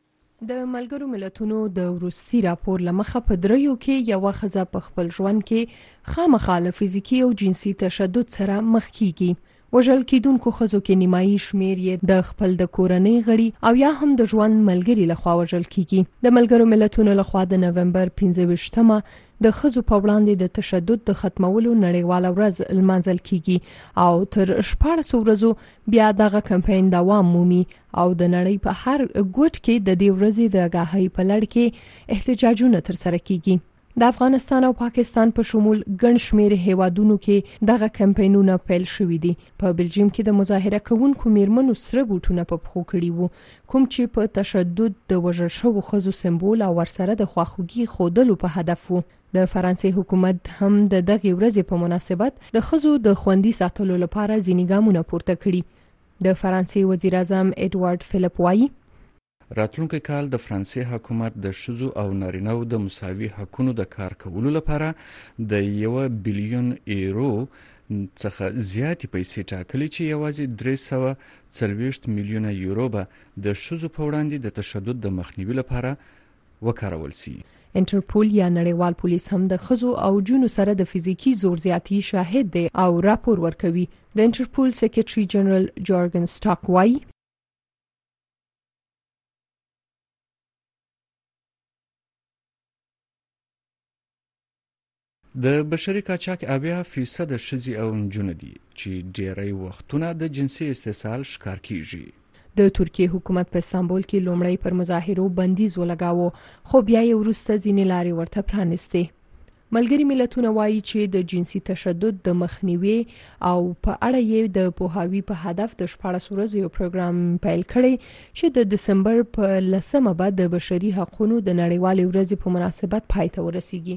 د ملګرو ملتونو د وروستي راپور لمخه په دریو کې یو ښځه په خپل ژوند کې خامخا له فزیکی او جنسي تشدد سره مخ کیږي. وژل کېدونکو ښځو کې نیمایي شمیر یې د خپل د کورنۍ غړي او یا هم د ژوند ملګري لخوا وژل کیږي. د ملګرو ملتونو لخوا د نومبر پنځه ویشتمه د ښځو په وړاندې د تشدد د ختمولو نړیواله ورځ لمانځل کیږي او تر شپاړس ورځو بیا دغه کمپاین دوام مومي او د نړۍ په هر ګوټ کې د دې ورځې د آګاهۍ په لړ کې احتجاجونه ترسره کیږي. د افغانستان او پاکستان په شمول ګڼ شمېر هیوادونو کې دغه کمپاینونه پیل شوي دي. په بلجیم کې د مظاهره کوونکو میرمنو سره بوټونه په پښو کړي وو کوم چې په تشدد د وژل شوو ښځو سمبول او ورسره د خواخوږي ښودلو په هدف وو. د فرانسې حکومت هم د دغه ورځې په مناسبت د ښځو د خوندي ساتلو لپاره ځینې ګامونه پورته کړي. د فرانسې وزیر اعظم ایډوارډ فلیپ وایي راتلونکي کال د فرانسې حکومت د ښځو او نارینه‌و د مساوي حقوقو د کار کولو لپاره د یو بلیون یورو څخه زیاتې پیسې ټاکلي چې یوازې درې سوه څلوېښت میلیونه یورو به د ښځو په وړاندې د تشدد د مخنیوي لپاره وکارول شي. انټرپول یا نړیوال پولیس هم د ښځو او جنو سره د فزیکی زور زیاتی شاهد دی او راپور ورکوي. د انټرپول سیکریټري جنرال جورګن سټاک وایي د بشري قاچاق اویا فیصد ښځې او نجونې دي چې ډیری وختونه د جنسي استحصال ښکار کیږي. د ترکیه حکومت په استانبول کې لومړی پر مظاهرو بندیز ولګاوه خو بیا یې وروسته ځینې لارې ورته پرانستې. ملګري ملتونه وایي چې د جنسي تشدد د مخنیوي او په اړه یې د پوهاوي په هدف د شپاړس ورځو یو پروګرام پیل کړی چې د دسمبر په لسمه به د بشري حقوقو د نړیوالې ورځې په مناسبت پای ته ورسیږي.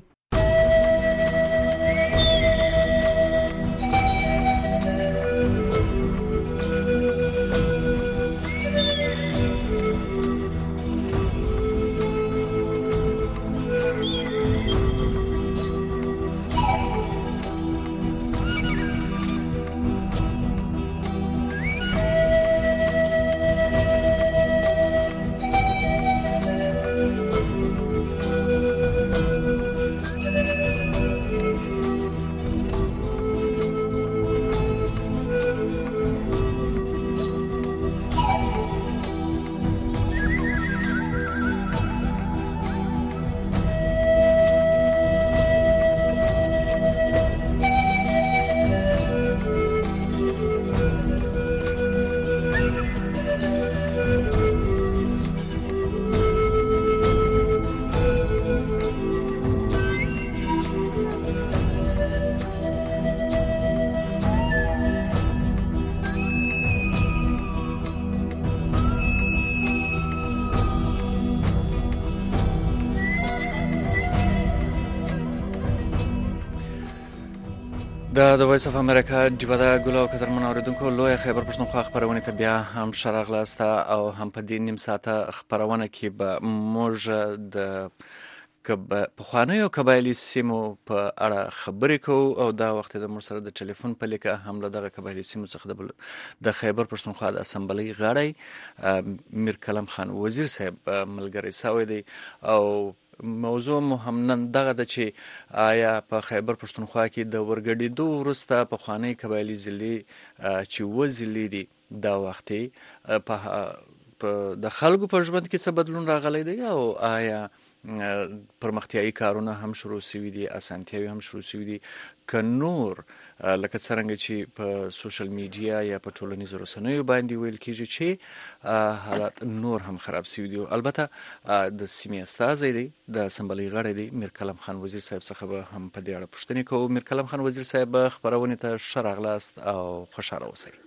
د وایس اف امریکا جبهه ګلو قدرمن اوریدونکو لوی خیبر پښتونخوا خبرونه ته بیا هم شراغلاسته او هم په دې نیم ساعته خبرونه کې به موږ د کب په خوانیو قبایلی سیمو په اړه خبرې کوو او دا وخت د مر سره د ټلیفون په لیکه هم له دغه قبایلی سیمو څخه د خیبر پښتونخوا د اسمبلی غړی میر کلم خان وزیر صاحب ملګری ساوي دی او موضوع مو هم نن دغه د چې آیا په خیبر پښتونخوا کې د ورګډېدو وروسته په خوانی قبایلی ضلع چې وزلې دي دا وختي په د خلکو په ژوند کې څه بدلون راغلی دی او آیا پرمختیایي کارونه هم شروع شوي دي اسانتیاوي هم شروع شوي دي که نور لکه څرنګه چې په سوشل میډیا یا په ټولنیزو رسنیو باندې ویل کېږي چې حالات نور هم خراب شوي دي. البته د سیمې استازی دی د اسمبلی غړی دی میر کلم خان وزیر صاحب څخه به هم په دې اړه پوښتنې کوو. میر کلم خان وزیر صاحب خبرونې ته ښه راغلاست او خوشحاله اوسئ.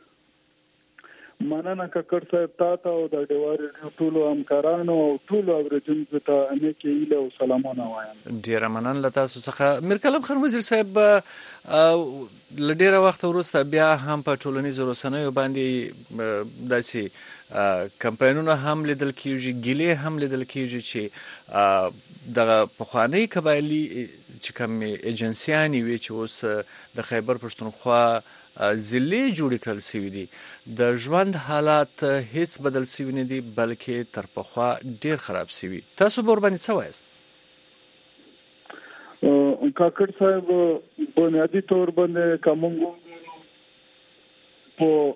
مننه ککړ صاحب تاسو او د ډیوار ټولو همکارانو او ټولو اوریدونکو ته انکه ایله او سلامونه وایم. ډیره مننه له تاسو څخه میر کلم خان وزیر صاحب. له ډیره وخت وروسته بیا هم په ټولنیزو رسنیو باندې داسې کمپاینونه هم لیدل کیږي ګیلې هم لیدل کیږي چې دغه پخوانی قبایلی چې کوم ایجنسیانی وي چې اوس د خیبر پښتونخوا ضلع جوړ کړل شوی دي د ژوند حالات هیڅ بدل شوی نه دي بلکې تر پخوا ډیر خراب شوی. تاسو به ورباندې څه وایست؟ کاکړ صاحب بنیادی طور باندې کومو په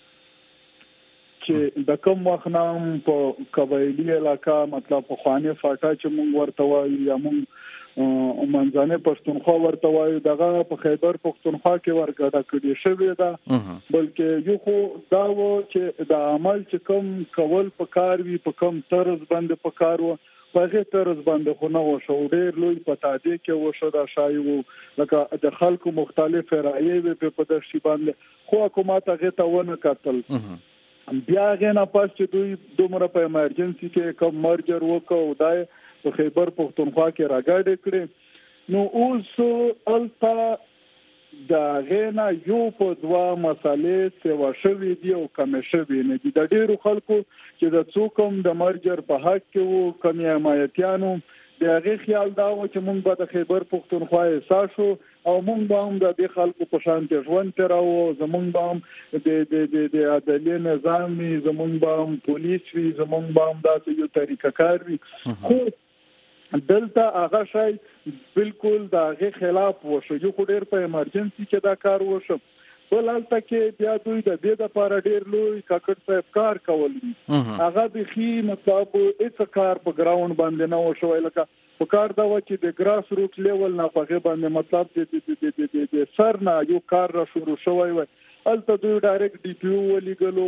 چې د کوم وخت نام په قبایلی علاقہ مطلب په خوانه فاټا چې مونږ ورته وایو یا مونږ منځانه پښتونخوا ورته وایو دغه په خیبر پښتونخوا کې ورګډه کړي شوې ده بلکې یو خو دا و چې د عمل چې کوم کول په کار وی په کوم طرز باندې په کار و په هغه طرز باندې خو نه و شو ډېر لوی پتاده کې و شو دا شایو لکه د خلکو مختلف رایې په پدشي باندې خو حکومت هغه ته ونه کتل. بیا غنا پاس چې دوی دومره په ایمرجنسي کې کوم مرجر وکاو دای په خیبر پښتونخوا کې راګړې کړې نو اوس التا دا غنا یو په دوا مسالې سیوا شوې دي او کم شوې نه دي د ډیرو خلکو چې د څوکم د مرجر په حق کې وو کم حمایتيانو د هغه خیال دا و چې مونږ به د خیبر پښتونخوا احساس شو او مونږ به هم د دې خلکو په شان ته ژوند تراو زمونږ به هم د د د عدالي نظام زمونږ به هم پولیس وي زمونږ به هم داسې یو طریقه کار وي خو دلته هغه شای بالکل د هغه خلاف وشو یو ډېر په ایمرجنسي کې دا کار وشو بل حالت کې بیا دوی د دې لپاره ډېر لوی کاکړ صاحب کار کول هغه به خي مطلب هیڅ کار په ګراوند باندې نه وشو لکه په کار دا و چې د ګراس روټ لیول نه په باندې مطلب د د سر نه یو کار را شروع شوی و الته دوی ډایرکټ ډي پی او ولګلو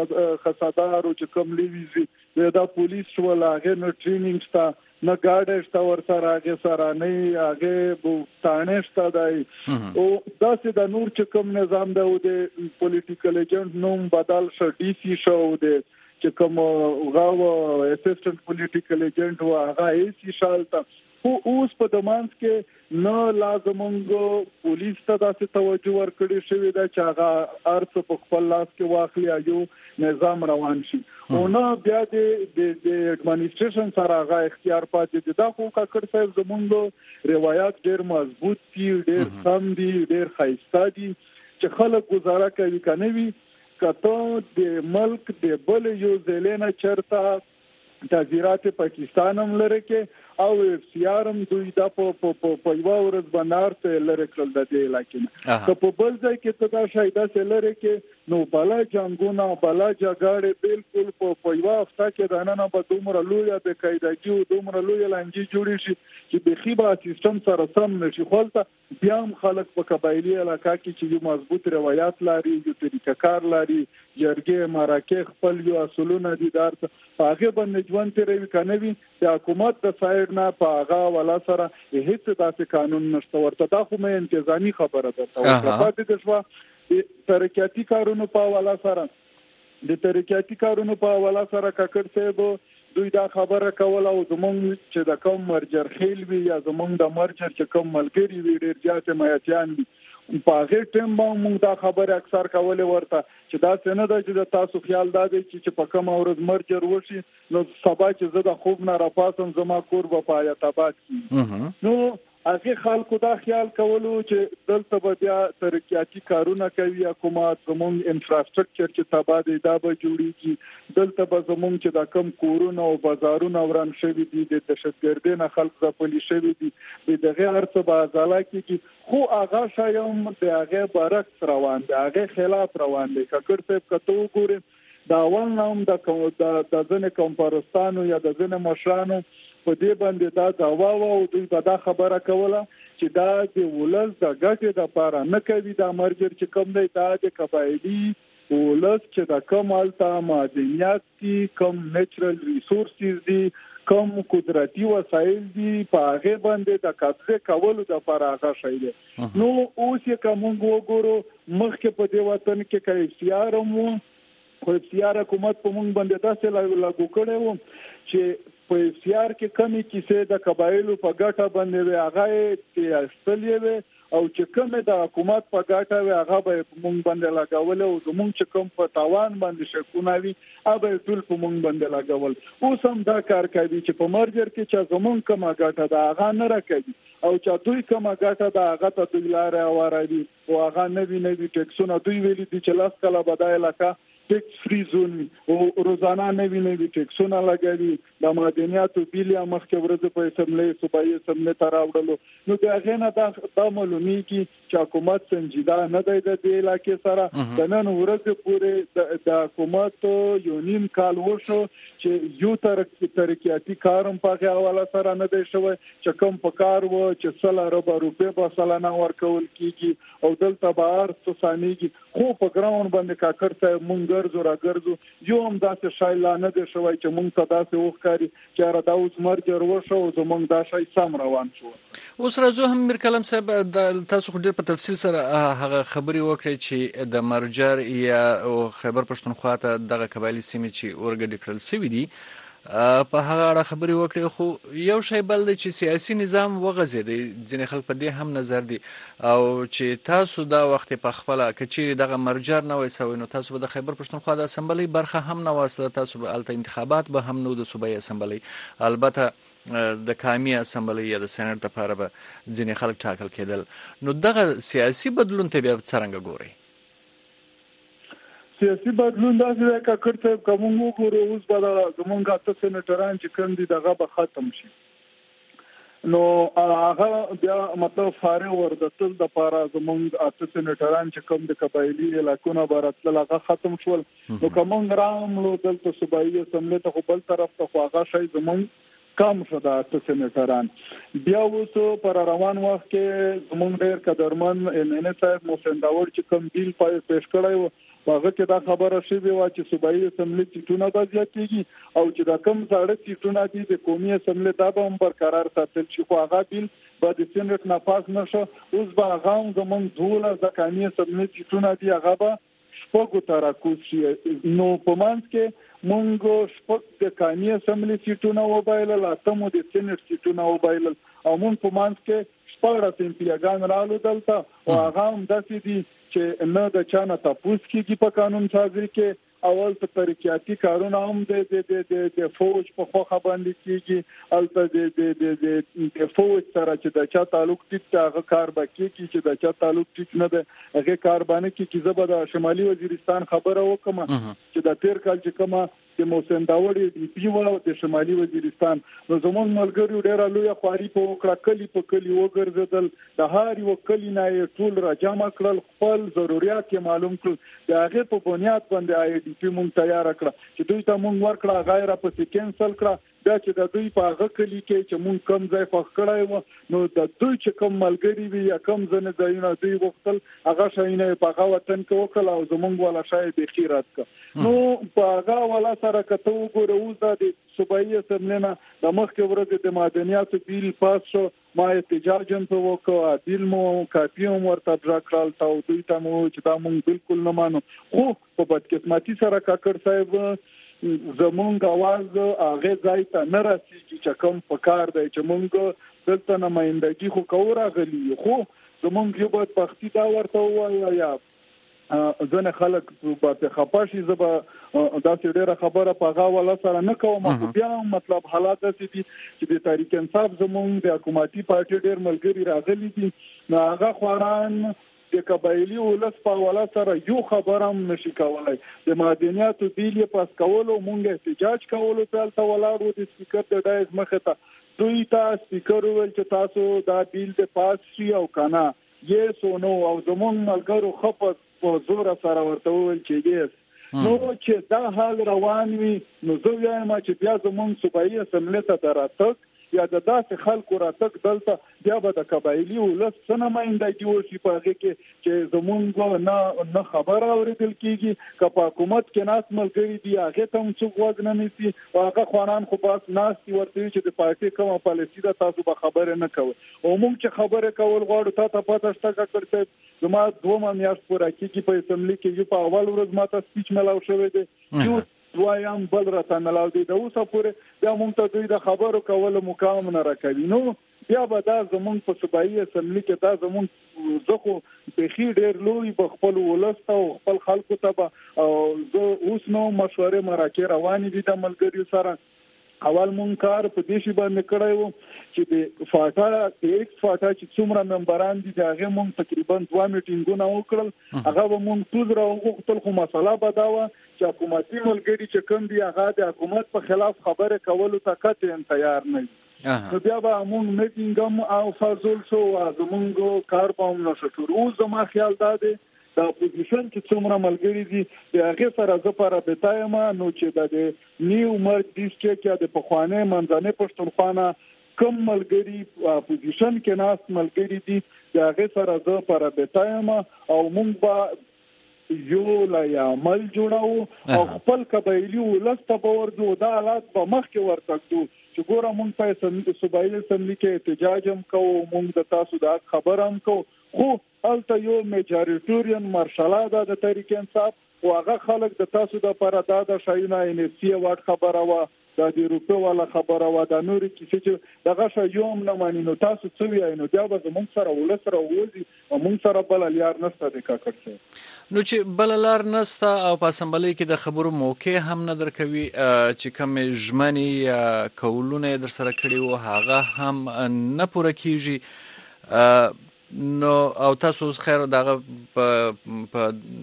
خصادارو چې کوم لیوي دا پولیس ولا هغه نو ټریننګ ستا نه ګاډه شته ورسره هغه سره نه هغه بو تانه شته دای او داسې د نور چې کوم نظام دی او د پولیټیکل ایجنټ نوم بدل شو ډي سي شو د چې کوم غاو اسسټنټ پولیټیکل ایجنټ و هغه ای سي شالته خو اوس په دمانس کې نه لازمونګو پولیس ته داسې توجه ورکړي شوی دا چې هغه ارڅ په خپل لاس کې واخلي یو نظام روان شي او نه بیا د د اډمنستریشن سره هغه اختیار پاتې دي دا خو کاکړ صاحب زمونږ روایت ډېر مضبوط دي ډېر سم دي ډېر ښایسته دي چې خلک گزاره کوي کنه وي کته د ملک د بل یو ځلینه چرته تذیرات پاکستان هم لره کې او اف سی آر هم دوی دا په په په یو ورځ باندې ته لره کړل د دې علاقې که په بل ځای کې ته دا شایده سره لره کې نو بالا جنگونه بالا جګړه بالکل په په یو هفته کې دانه په دومره لوی د قاعدګي او دومره لوی لانجی جوړی شي چې د خيبه سیستم سره سم نشي خپلته بیا هم خلک په قبایلی علاقې کې چې یو مضبوط روایت لري یو طریقه کار لري جرګه مراکه خپل یو اصولونه دي درته هغه باندې ژوند تیروي کنه وي د حکومت د سایډ نه په هغه ولا سره هیڅ داسې قانون نشته ورته دا خو مې انتظامی خبره ده او پاتې د شوا ترقیاتی کارونو په ولا سره د ترقیاتی کارونو په ولا سره کاکړ صاحب دوی دا خبره کول او زمونږ چې د کوم مرجر خیل وی یا زمونږ د مرجر چې کوم ملګری وی ډیر زیات مایتیان وي په هغه ټیم باندې موږ دا خبره اکثر کولې ورته چې دا څنګه ده چې تاسو خیال دا دی چې په کوم ورځ مرجر وشي نو سبا چې زه د خوب نه راپاسم زما کور به په حیات آباد کې نو هغه خلکو دا خیال کولو چې دلته به بیا ترقیاتي کارونه کوي حکومت زموږ انفراستراکچر چې تبا دی دا به جوړیږي دلته به زموږ چې دا کم کورونه او بازارونه وران شوي دي د دهشتګردۍ نه خلک ځپلي شوي دي د دغه ارڅ به ځاله کېږي خو هغه شایم د هغه برعکس روان دی هغه خلاف روان دی ککړ صاحب کته وګورئ دا اول نوم د د ځنې کمپارستانو یا د ځنې مشرانو په دې باندې دا دعوا او دوی په دا خبره کوله چې دا د ولز د ګټې د لپاره نه کوي دا مرجر چې کوم دی دا د قبایلی ولز چې د کمالتا معدنیات دي کم نیچرل ریسورسز دي کم قدرتي وسایل دي په هغه باندې د قبضه کولو د لپاره هغه شی دی نو اوس یې کوم وګورو مخکې په دې وطن کې کې سیار مو خو سیار حکومت په مونږ باندې تاسو لاګو کړو چې په سیار کې کمی کیسې د قبایلو په ګټه باندې هغه ته اصلي وي او چې کومه د حکومت په ګټه وي هغه به مونږ باندې لګول او زمونږ چې کوم په تاوان باندې شکونه وي هغه ټول په مونږ باندې لګول اوس هم دا کار کوي چې په مرجر کې چې زمونږ کومه ګټه ده هغه نه راکوي او چې دوی کومه ګټه ده هغه ته دوی لاره اوروي او هغه نوی نوی ټیکسونه دوی ویلي دي چې لاس کله بدای لکه ټیکس فری زون او روزانه نوی نوی ټیکسونه لګوي د معدنیاتو بیل یا مخکې ورځ په اسمبلی صوبایي اسمبلی ته راوړلو نو د هغې نه دا دا معلومیږي چې حکومت سنجیده نه دی د دې علاقې سره د نن ورځې پورې د حکومت یو نیم کال وشو چې یو ترقیاتي کار هم په هغې حواله سره نه دی شوی چې کوم په کار و چې سل اربه روپۍ به سلانه ورکول کېږي او دلته به هر څه سانېږي خو په ګراوند باندې کاکړ صاحب مونږ ګرځو را ګرځو یو هم داسې شی لا نه دی شوی چې مونږ ته داسې وښکاري چې هغه دا اوس مرجر وشو او زمونږ دا شی سم روان شو اوس راځو هم میر کلام صاحب تاسو خو ډېر په تفصیل سره هغه خبرې وکړې چې د مرجر یا خیبر پښتونخوا ته دغه قبایلي سیمې چې اورګډې کړل شوي دي په هغه اړه خبرې وکړې خو یو شی بل دی چې سیاسي نظام وغځېدی ځینې خلک په دې هم نظر دي او چې تاسو دا وخت په خپله که چیرې دغه مرجر نه وای سوی نو تاسو به د خیبر پښتونخوا د اسمبلی برخه هم نه واسطه تاسو به هلته انتخابات به هم نو د صوبایي اسمبلی البته د قامي اسمبلی یا د سېنات لپاره به ځینې خلک ټاکل کېدل نو دغه سیاسي بدلون ته بیا څرنګه ګورئ سیاسي بدلون داسې دی کاکړ صاحب که موږ وګورو اوس به زمونږ اته سینیټران چې کوم دي دغه به ختم شي نو هغه بیا مطلب فارغ ورده د پاره زمونږ اته سینیټران چې کوم د قبایلي علاقونو به راتلل هغه ختم شول نو که موږ راملو دلته صوبایي اسمبلی ته خو بل طرف ته خو هغه شی زمونږ کم شو د اته سینیټران بیا اوس پر روان وخت کې زمونږ ډېر قدرمن ان ان صاحب محسن داور چې کوم بیل پیش کړی و هغه کې دا خبره شوې وه چې صوبایي اسمبلی سیټونه به زیاتېږي او چې دا کم ساړه سیټونه دي د قومي اسمبلی دا به هم برقرار ساتل شي خو هغه بیل به د سینټ نه پاس نه شو اوس به هغه هم زموږ دولس د قومي اسمبلی سیټونه دي هغه به شپږو ته راکوز شي نو په منځ کې مونږ شپږ د قومي اسمبلی سیټونه وبایلل اته مو د سینټ سیټونه وبایلل او مونږ په منځ کې شپږ امپیاګان رالو دلته او هغه هم داسې دي چې نه د چا نه تپوس کېږي په قانون سازي کې اول ته ترقیاتي کارونه هم د د د د فوج په خوخه باندې کېږي البته د د د د فوج سره چې د چا تعلق ټیټ هغه کار به کېږي چې د چا تعلق ټیټ نه ده هغه کار باندې کې چې زه به د شمالي وزیرستان خبره وکم چې د تیر کال چې کومه چې محسن داوړي دی پیو د شمالي وزیرستان نو زموږ ملګرو ډېر لوی خواري په وکړه کلی په کلی وګرځدل د هر یو کلی نه ټول را جمع کړل خپل ضرورت یې معلوم کړل د هغه په بنیاد باندې آی ډی پی مونږ تیار کړ چې دوی ته مونږ ورکړه غیر په کینسل کړه دا چې د دوی په هغه کلی کې چې مونږ کم ځای خوښ کړی و نو د دوی چې کم ملګري وي یا کم ځنې ځایونه دوی وختل هغه شایونه په هغه وطن کې وکړل او زمونږ والا شای به خیرات کړ نو په هغه والا سره کته وګوره اوس د صوبایي اسمبلی نه د مخکې ورځې د معدنیاتو بیل پاس شو ما احتجاج هم په وکړ بیل مو کاپي هم ورته ډرا کړل تا دوی ته مو چې دا مونږ بالکل نه مانو خو په بدقسمتي سره کاکړ صاحب زمونږ आवाज هغه ځای ته نه رسیږي چې کوم پکار دی چې مونږ دلته نمائندګي خو کوو راغلي خو زمونږ یو بدبختي دا ورته وایي یا ځنه خلک په خپاشي زبا داسې ډیره خبره په غاوله سره نه کوم بیا مطلب حالات دي چې د تحریک انصاف زمونږ د حکومتي پارټي ډیر ملګری راغلي دي نو هغه خوران د قبایلی ولس په حواله سره یو خبره هم نشي کولای د مدنیاتو بیل پاس کولو مونږ احتجاج کولو تلته ولاړو د سپیکر د دایز مخه ته دوی ته سپیکر ول چې تاسو دا بیل د پاس شي او کنه یې سونو او زمونږ ملګرو خپل په زور سره ورته ویل چې یې نو چې دا حال روان وي نو زه وایم چې بیا زمونږ صوبایي اسمبلی ته دراتک یا د داسې خلکو راتک دلته بیا به د قبایلی ولس څه نمایندګي وشي په هغې کې چې زمونږ نه نه خبره اورېدل کېږي که په حکومت کې ناست ملګري دي هغې ته هم څوک غوږ نه نیسي او هغه خوانان خو بس ناستي ورته وي چې د پارټۍ کومه پالیسي ده تاسو به خبرې نه کوئ او موږ چې خبرې کول غواړو تا ته پته شته کاکړ صاحب زما دومره میاشت پوره کېږي په اسمبلي کې یو په اول ورځ ما ته سپیچ میلاو شوی دی یو وایم بل راته ملاو دی د اوسه پورې بیا موږ ته دوی د خبرو کولو مقام نه راکوي نو بیا به دا زمونږ په صوبایي اسمبلي کې دا زمونږ زه خو بیخي ډېر لوی به خپل ولس ته او خپل خلکو ته به او زه اوس نو مشورې مراکې روانې دي د ملګریو سره اول مونږ کار په دې شي باندې کړی و چې د فاټا ایکس فاټا چې څومره ممبران دي د هغې مونږ تقریبا دوه میټینګونه وکړل هغه به مونږ ټول راوغوښتل خو مسله به دا وه چې حکومتي ملګري چې کوم دي هغه د حکومت په خلاف خبرې کولو ته قطعا تیار نه وي نو بیا به مونږ میټینګ هم او فاضل شو زمونږ کار به هم نشو کړو اوس زما خیال دا دی د اپوزیشن چې څومره ملګري دي د هغې سره زه په رابطه یم نو چې د نیو مرګ ډسټرکټ یا د پخوانۍ منځنۍ پښتونخوا نه کوم ملګري اپوزیشن کې ناست ملګري دي د هغې سره زه په رابطه یم او مونږ به یو لا عمل جوړو او خپل قبایلي ولس ته به ورځو دا حالات به مخکې ورتږدو چې ګوره مونږ په صوبایي اسمبلي کې احتجاج هم کوو مونږ د تاسو د حق خبره هم کوو خو هلته یو میجارټورین مرشله ده د تحریک انصاف او هغه خلک د تاسو د لپاره دا د شایونه ان اف سی واټ خبره وه دا د روپیو والا خبره وه دا نورې کیسې چې دغه شی یو هم نه مني نو تاسو څه وایئ نو بیا به زموږ سره ولس راووځي او موږ سره بله لار نشته دی کاکړ صاحب نو چې بله لار نشته او په اسمبلۍ کې د خبرو موقع هم نه درکوي چې کومې ژمنې یا قولونه یې در سره کړي وو هغه هم نه پوره کیږي نو او تاسو اوس خیر دغه په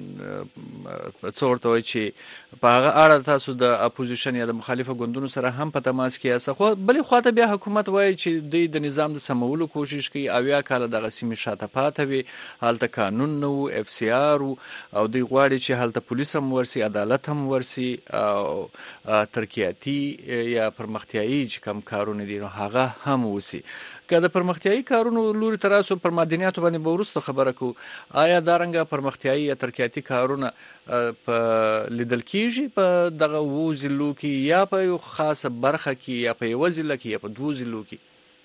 څه ورته وایي چې په هغه اړه تاسو د اپوزیشن یا د مخالفه ګوندونو سره هم په تماس کې یاست خو بلې خواته بیا حکومت وایي چې دوی د نظام د سمولو کوشش کوي اویا کاله دغه سیمې شاته پاته وي هلته قانون نه و اف سی آر او دوی غواړي چې هلته پولیس هم ورسي عدالت هم ورسي او ترقیاتي یا پرمختیایي چې کوم کارونه دي نو هغه هم وسي که د پرمختیایي کارونو لوري ته راسو پر مدنیاتو باندې به وروسته خبره کوو آیا دا رنګه پرمختیایي یا ترقیاتي کارونه په لیدل کېږي په دغه اوو ضلعو کې یا په یو خاصه برخه کې یا په یوه ضلع کې یا په دوو ضلعو کې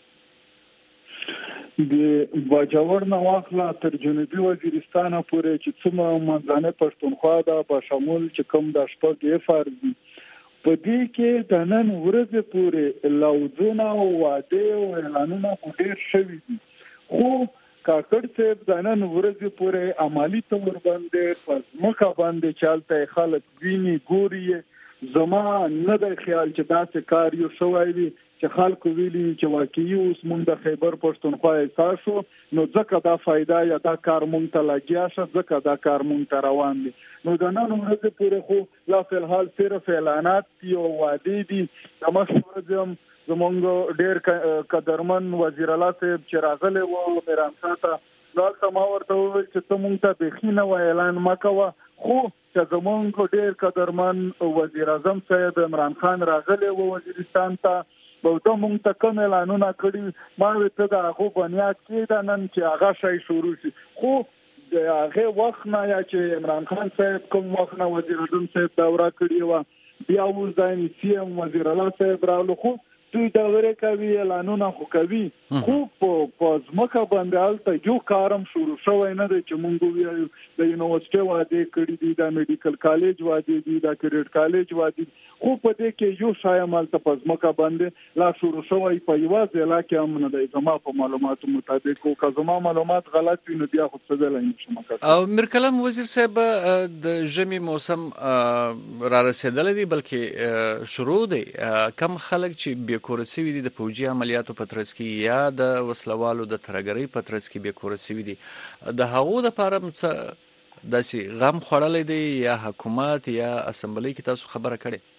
د باجوړ نه واخله تر جنوبي وزیرستانه پورې چې څومره منځنۍ پښتونخوا ده په شمول چې کوم د شپږ اف آر دي په دې کې د نن ورځې پورې لوځونه او وعدې او اعلانونه خو ډېر شوي دي خو کاکړ صاحب د نن ورځې پورې عملي طور باندې په ځمکه باندې چې هلته خلک ویني ګوري زما نه دی خیال چې داسې کار یو شوی وي چې خلکو ویلي چې واقعي اوس مونږ د خیبر پښتونخوا احساس شو نو ځکه دا فایده یا دا کار مونږ ته لګیا شه ځکه دا کار مونږ ته روان دی نو د نن ورځې پورې خو لا فلحال صرف اعلانات دي او وعدې دي د مخکې ورځې هم زمونږ ډېر قدرمن وزیر الله صاحب چې راغلی و میران شاه ته دلته ما ورته وویل چې ته مونږ ته بیخي نوی اعلان مه کوه خو چې زمونږ ډېر قدرمن وزیر اعظم صاحب عمران خان راغلی و وزیرستان ته به دا مونږ ته کوم اعلانونه کړي ما وی ته د هغو بنیاد کېږده نن چې هغه شی شروع شي خو د هغې وخت نه یا چې عمران خان صاحب کوم وخت نه وزیر اعظم صاحب دوره کړې وه بیا اوس د ان سی ام وزیر الله صاحب راغلو خو دوی دا غره کوي اعلانونه خو کوي خو په ځمکه باندې هلته یو کارم شروع شوی نه دی چې مونږ وایو د یونیورسيټي وادي کړي دي د میډیکل کالج وادي دي د کریډ کالج وادي خو په دې کې یو شای مالته په ځمکه باندې لا شروع شوی په یو ځای کې هم نه دی زما په معلوماتو مطابق او که زما معلومات غلط وي نو بیا خو څه دلای نشم کړم. او میرکلم وزیر صاحب د ژمي موسم را رسیدل دی بلکې شروع دی کم خلک چې بې کور شوي دي د پوجي عملیاتو په ترڅ کې یا د وسلوالو د ترګرۍ په ترڅ کې بې کور شوي دي د هغو لپاره څه داسې غم خوړلی دی یا حکومت یا اسمبلی کې تاسو خبره کړې؟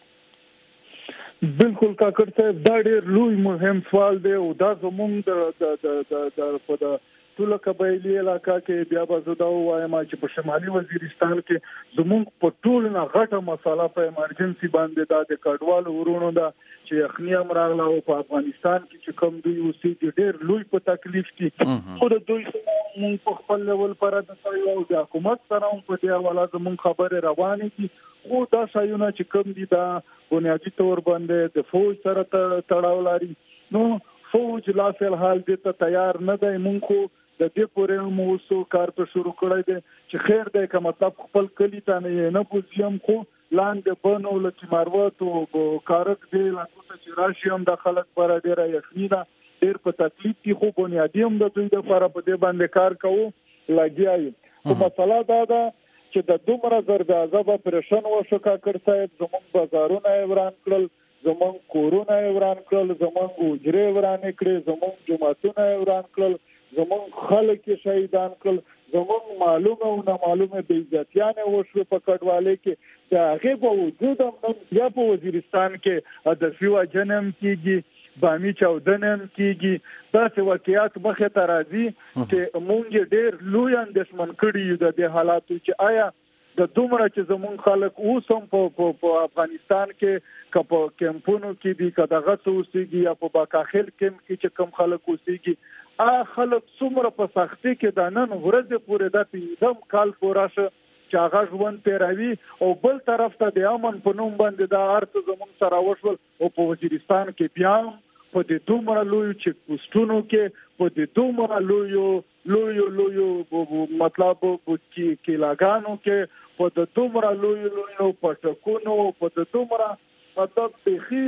بالکل کاکړ صاحب دا ډېر لوی مهم سوال دی او دا زموږ د د د په د ټول قبایلی علاقہ کې بیا به زه دا وایم چې په شمالي وزیرستان کې زموږ په ټول نه غټه مسله په ایمرجنسي باندې دا د کډوالو ورونو دا چې یخني هم راغله او په افغانستان کې چې کوم دوی اوسېږي ډېر لوی په تکلیف دي خو د دوی موږ په خپل لیول پر د سایو او د حکومت سره هم په دې حواله زموږ خبرې روانې دي خو دا شایونه چې کوم دي دا بنیادي تور باندې د فوج سره تړاو لري نو فوج لا فل حال دې ته تیار نه دی مونږ خو د دې پورې مو وسو کار ته شروع کړی دی چې خیر دی که مطلب خپل کلی ته نه بوزیم خو لاندې بنو لکه مروت او کارک دی لکه چې راشي هم د خلک پر ډیره یخني ده ډیر په تکلیف کې خو بنیادی هم د دوی لپاره په دې باندې کار کوو لګیایي خو مسله دا ده چې د دومره زرګازه به پریشن وشو کاکړ صاحب زموږ بازارونه یې وران کړل زموږ کورونه یې وران کړل زموږ حجرې ورانې کړې زموږ جوماتونه یې وران کړل زموږ خلک یې شهیدان کړل زموږ معلومه او نامعلومه بې عزتیانې وشوې په کډوالۍ کې د هغې په وجود هم نن بیا په وزیرستان کې هدفي وژنې هم کېږي بامي چاودنې هم کېږي داسې واقعیات مخې ته راځي چې موږ ډېر لوی اندېښمن کړي یو د دې حالاتو چې آیا د دومره چې زموږ خلک اوس هم په افغانستان کې که په کیمپونو کې دي که دغه څه اوسېږي یا په باکاخیل کیمپ کې چې کوم خلک اوسېږي هغه خلک څومره په سختۍ کې د نن ورځې پورې دا پنځم کال پوره شه چې هغه ژوند تېروي او بل طرف ته د امن په نوم باندې دا هر زموږ سره وشول او په وزیرستان کې بیا په دې دومره لویو چیک پوسټونو کې په دې دومره لویو لویو لویو مطلب کې لاګانو کې په دې دومره لویو لویو پټکونو په دې دومره مطلب بخي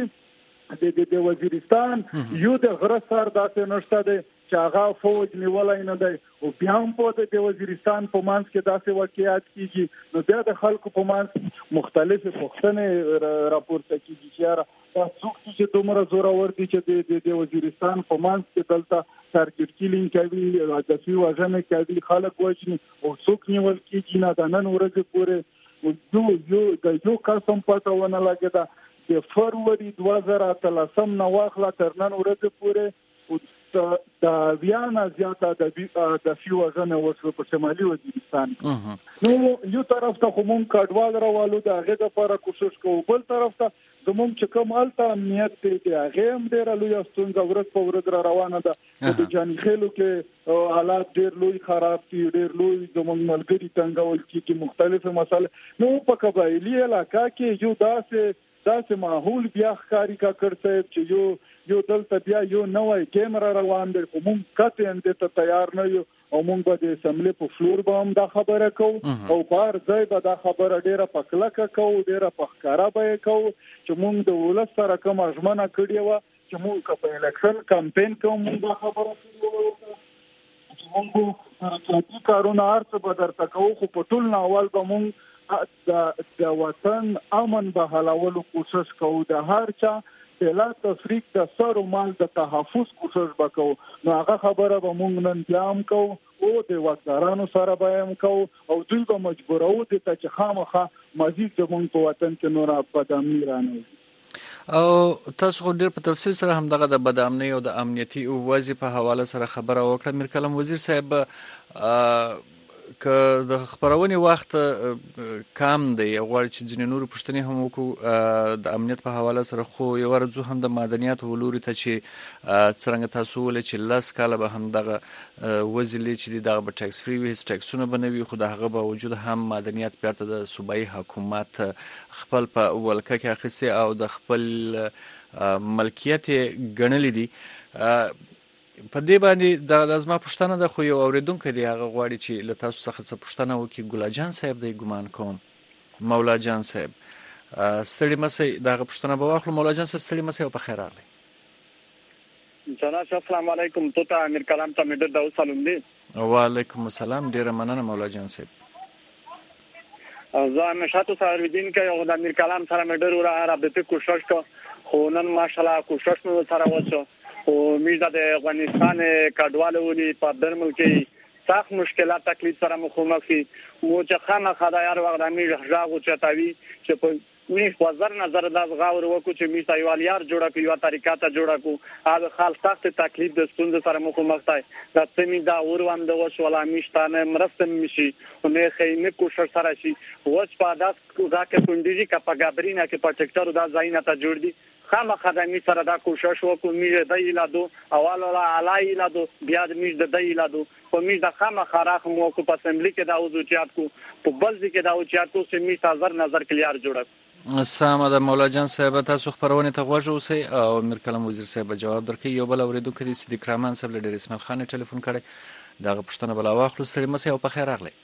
د د وزیرستان یو د غره سر داسې نشته دی چې هغه فوج نیولای نه دی او بیا هم په د وزیرستان په منځ کې داسې واقعیات کیږي نو بیا د خلکو په منځ مختلفې پوښتنې راپورته کیږي چې دا څوک چې دومره زورور دي چې د وزیرستان په منځ کې دلته تارګټ کیلینګ کوي هدفي وژنې کوي خلک وژني او څوک نیول کیږي نه د نن ورځې پورې یو یو د یو قسم پته ونه لګېده د فروری دوه زره اتلسم نه واخله تر نن ورځې پورې د ویانا زیاته د د فیو وژنې وشو په شمالي وزیرستان نو یو طرف ته کوم کډوال راوالو د هغه لپاره کوشش کوو بل طرف ته زموږ چې کوم الته امنیت دی هغه هم ډیر لوی ستونزه ورځ په ورځ را روانه ده د جاني خېلو کې حالات ډیر لوی خراب دي ډیر لوی زموږ ملګری څنګه ولکې مختلفه مسائل نو په قبایلی علاقہ کې یو داسې داسې ماحول بیا ښکاری کا کړته چې یو یو دلته بیا یو نوې کیمرا روان دی خو موږ کته اند ته تیار نه یو او موږ به د اسمبلی په فلور به هم دا خبره کوو او بار ځای به دا خبره ډیره پکلکه کوو ډیره پخکارا به کوو چې موږ د ولس سره کوم ژمنه کړې و چې موږ په الیکشن کمپاین کوو موږ دا خبره کوو چې موږ حرکتي کارونه ارڅ به درته کوو خو په ټول اول به موږ د د وطن امن به حلولو کوشش کوو د هر چا بلا تفریق د سر او مال د تحفظ کوشش وکړو نو هغه خبره به موږ نن بیا کوو او د وکړانو سره به هم کوو او دوی به مجبورو دي چې خامخا مزید زموږ په وطن کې نور بدامني رانه او تاسو خو ډېر په تفصیل سره هم دغه د بدامنۍ او د امنیتي وضع په حواله سره خبره وکړه میرکلم وزیر صاحب که د خبرونې وخت کم دی غواړي چې ځینې نورې پوښتنې هم وکړو د امنیت په حواله سره، خو یو ورځو هم د معدنیاتو ولوري ته چې څرنګه تاسو ولې چې لس کاله به هم دغه وزلې چې دي دغه به ټیکس فری وي، ټیکسونه به نه وي، خو د هغه باوجود هم معدنیات بیرته د صوبایي حکومت خپل په ولکه کې اخیستې او د خپل ملکیت یې ګڼلی دي. په دې باندې د زما پوښتنه ده، خو یو اورېدونکی دی هغه غواړي چې له تاسو څخه څه پوښتنه وکړي. ګلا جان صاحب دی ګمان کوم، مولا جان صاحب ستړي مسئ دغه پوښتنه به واخلو. مولا جان صاحب ستړي مسئ او په خیر راغلی. جناب السلام علیکم. تو ته امیر کلام ته مې ډېر سلام دی. وعلیکم السلام، ډېره مننه مولا جان صاحب. زه همیشه تو سره ودین که او د امیر کلام سره مې ډېر ورا رابطه کوشش کو، خو نن ماشاءالله کوشش مې سره وشو. او میزه د افغانستان کډوالو ولې په در ملک سخت مشکلات تکلیف سره مخامخ دي. مو چې خامخا د یار وخت امیر ژغو چتاوي چې په میخ وزر نظر د غاور وکړو چې میسا یو الیار جوړه کو، یو طریقه ته جوړه کو. هغه خال سخت تکلیف د ستونزې سره مخامخ دي. د سمي دا وروان د وښ ولا میشتانه مرستم میشي او نه خې نه کوشش سره شي. وڅ په داس راکه کندې کې په غابرینا کې په ټیکټر دا ځای نه ته جوړ دي. خامخا د می سره دا کوشش وکړو، میږه د ایلادو اول ولا علای ایلادو بیا د میږه د ایلادو په میږه خامخا راخ مو کو په اسمبلی کې دا وځوچات کو په بلځ کې دا وځاتو چې می تازر نظر کلیار جوړه. سلام د مولا جان صاحب، تاسو خبرونه ته غوږ اوسئ او امیر کلام وزیر صاحب جواب درکړي. یو بل اوریدونکو دی صدیق رحمان صاحب له ډیر اسماعیل خان ټلیفون کړي، دا پښتنه بلا واخلو. ستړي مسئ او په خیر راغلی.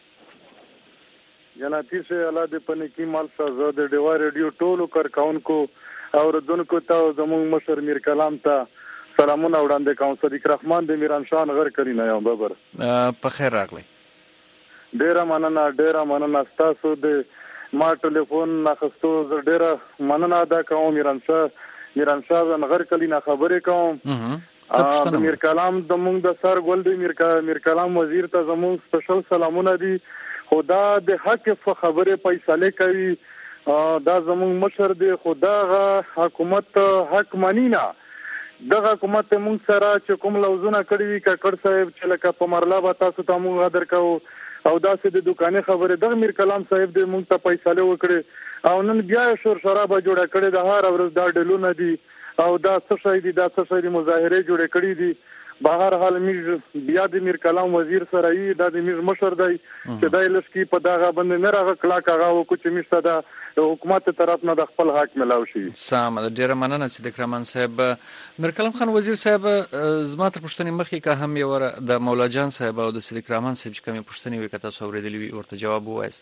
جناتی سے الله دې پنه کی مال سازه د ډیوا ریډیو ټولو کارکونکو اوردونکو ته زموږ مشر میر کلام ته سلامونه وړاندې کوم. صدیق رحمان د میران شان غر کړی نه یم ببر. په خیر راغلی. ډیره مننه ډیره مننه تاسو د ما ټلیفون ناخستو زه ډیره مننه ادا کوم. میران شاه میران شاه غر کړی نه خبرې کوم. د میر کلام د مونږ د سر ګل دی میر میر کلام وزیر ته زموږ سپیشل سلامونه دي. خدا د حق په خبره فیصله کوي، دا زموږ مشر دی. خدا غ حکومت حق منینا دغه حکومت موږ سره چې کوم لوزونه کړی وي ککړ صاحب چې لکه په مرلا به تاسو ته موږ غدر کوو او داسې د دکانې خبره دغه میر کلام صاحب دې موږ ته فیصله وکړي او نن بیا شور شرابه جوړه کړې د هر ورځ دا ډلونه دي او دا څه شي دي دا څه شي مظاهره جوړه کړې دي. بهر حال میر بیا د میر کلام وزیر سره یې د میر مشر دی چې دای لسکی په دغه باندې نه راغ کلا کاغه او کوم مشته د حکومت طرف نه د خپل حق ملاو شي. سم ډیره مننه صدیق رحمان صاحب. میر کلام خان وزیر صاحب، زما تر پښتنې مخکې که هم یو د مولا جان صاحب او د صدیق رحمان صاحب چې کومې پښتنې وي که تاسو اورېدلې وي ورته جواب ووایست.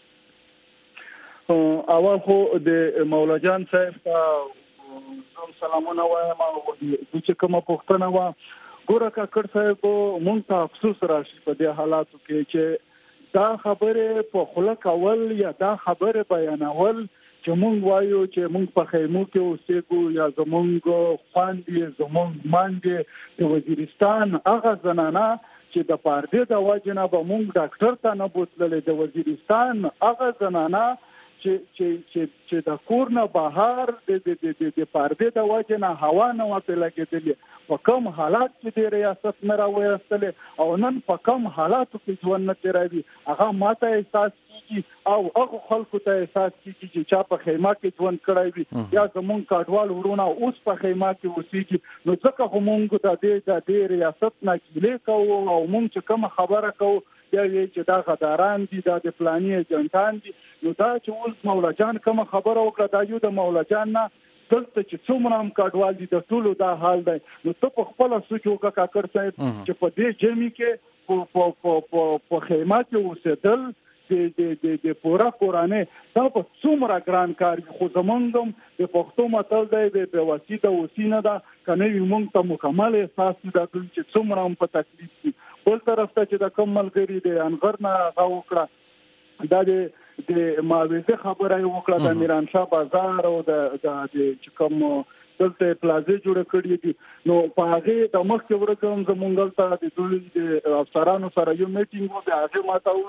اول خو د مولا جان صاحب ته سلامونه وایم او د چې کومه پښتنه وا ګوره کاکړ صاحب مونږ ته افسوس راشي په دې حالاتو کې چې دا خبره په خوله کول یا دا خبره بیانول چې مونږ وایو چې مونږ په خیمو کې اوسېږو یا زمونږ خواندې زمونږ ماندې د وزیرستان هغه زنانه چې د پاردې د وجه نه به مونږ ډاکټر ته نه بوتللې، د وزیرستان هغه زنانه چې چې چې چې د کور نه بهر د د د د پاردې د وجه نه هوا نه وته لګېدلې، په کوم حالات کې د ریاست نه راوېستلې او نن په کوم حالاتو کې ژوند نه تیروي هغه ماته احساس کیږي او هغه خلکو ته احساس کیږي چې چا په خیمه کې ژوند کړی وي یا زمونږ کډوال ورونه اوس په خیمه کې اوسېږي. نو ځکه خو مونږ د دې د دې ریاست نه ګیلې کوو او مونږ چې کومه خبره کوو یا چې دا غداران دي دا د فلاني ایجنټان دي. نو دا چې اوس مولا جان کومه خبره وکړه دا یو د مولا جان نه دلته چې څومره هم کډوال دي د ټولو دا حال دی. نو ته په خپله سوچ وکړه کاکړ صاحب چې په دې جمع کې په خیمه کې اوسېدل د د د پوره کورانه دا په څومره ګران کار خو زمونږ هم د پښتو متل دی د بېوسي د وسي نه ده که نه وي مونږ ته مکمل احساس دي دا چې څومره هم په تکلیف دي. بل طرف ته چې د کوم ملګري د انغر نه هغه وکړه دا د د ماویزه خبره وکړه د میران شاه بازار او د چې کوم دلته پلازې جوړ کړی دي. نو په هغه د مخکې ورکوم زمونږ ته د دوی د افسرانو سره یو میټینګ و د هغه ماته وویل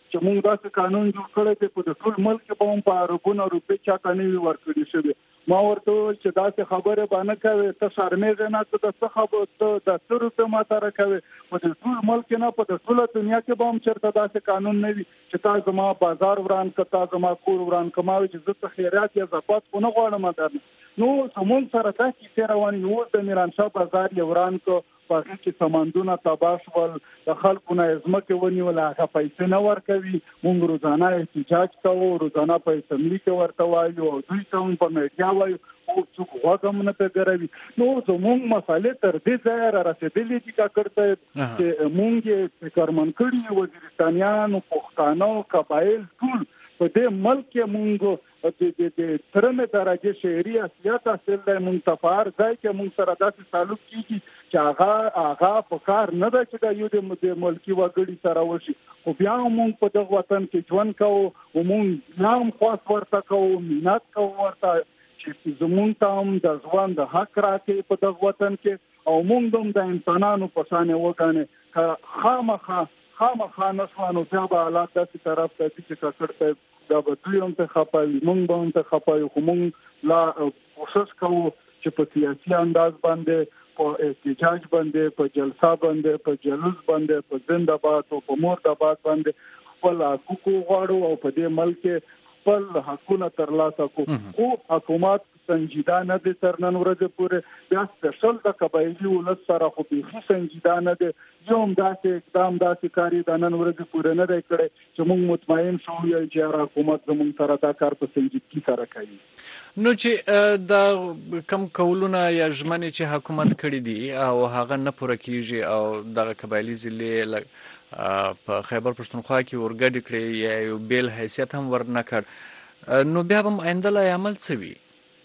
چې موږ داسې قانون جوړ کړی دی په ټول ملک کې به هم په اربونو روپۍ چاته نه وي ورکړي شوي. ما ورته وویل چې داسې خبره به نه کوې، ته شرمېږې نه، ته د څه خبره ته د څه روپۍ ماته راکوې. په د ټول ملک نه په د ټوله دنیا کې به هم چېرته داسې قانون نه وي چې تا زما بازار وران که، تا زما کور وران که. ما وایي چې زه څه خیرات یا زکات خو نه غواړم درنه. نو زموږ سره دا کیسې روانې. اوس د میرانشاه بازار یې وران که، په هغې کې سمندونه تباه شول، د خلکو نه یې ځمکې ونیول، هغه پیسې نه ورکوي. موږ روزانه احتجاج کوو، روزانه په اسمبلي کې ورته وایو او دوی ته هم په میډیا وایو، خو څوک غوږ هم نه پرې ګروي. نو زموږ مسالې تر دې ځایه را رسېدلې دي کاکړ صاحب چې موږ یې فکرمند کړي، وزیرستانیانو، پښتانه، قبایل ټول په دې ملک کې موږ د ترمه درجه شهري اصلیت حاصل دی. موږ ته په هر ځای کې موږ سره داسې تعلق کېږي چې هغه هغه په کار نه ده چې دا یو د ملکي وګړي سره وشي. خو بیا هم موږ په دغه وطن کې ژوند کوو او موږ بیا هم خواست ورته کوو، مینت کوو ورته چې زمونږ ته هم د ژوند د حق راکړي په دغه وطن کې او موږ هم د انسانانو په شانې وګڼې. که خامخا خامخا نه شوه نو بیا به حالات داسې طرف ته ځي چې کاکړ صاحب دا به دوی هم ته خفه وي، موږ به هم ته خفه وي. خو موږ لا کوشش کوو چې په سیاسي انداز باندې، په احتجاج باندې، په جلسه باندې، په جلوس باندې، په زنده‌باد او په مرده‌باد باندې خپل حقوق وغواړو او په دې ملک کې خپل حقونه ترلاسه کړو. خو حکومت سنجیده نه دی تر نن ورځې پورې. بیا سپیشل د قبایلي ولس سره خو بیخي سنجیده نه دی. یو هم داسې اقدام داسې کار یې د نن ورځې پورې نه دی کړی چې موږ مطمئن شو چې هر حکومت زموږ سره دا کار په سنجیدګي سره کوي. نو چې دا کم کولونه یا ژمنې چې حکومت کړي دي او هغه نه پوره کیږي او دغه قبایلي ضلعې په خیبر پښتونخوا کې ورګډې کړې یا یو بیل حیثیت هم ورنه کړ، نو بیا به آینده لا عمل څه وي؟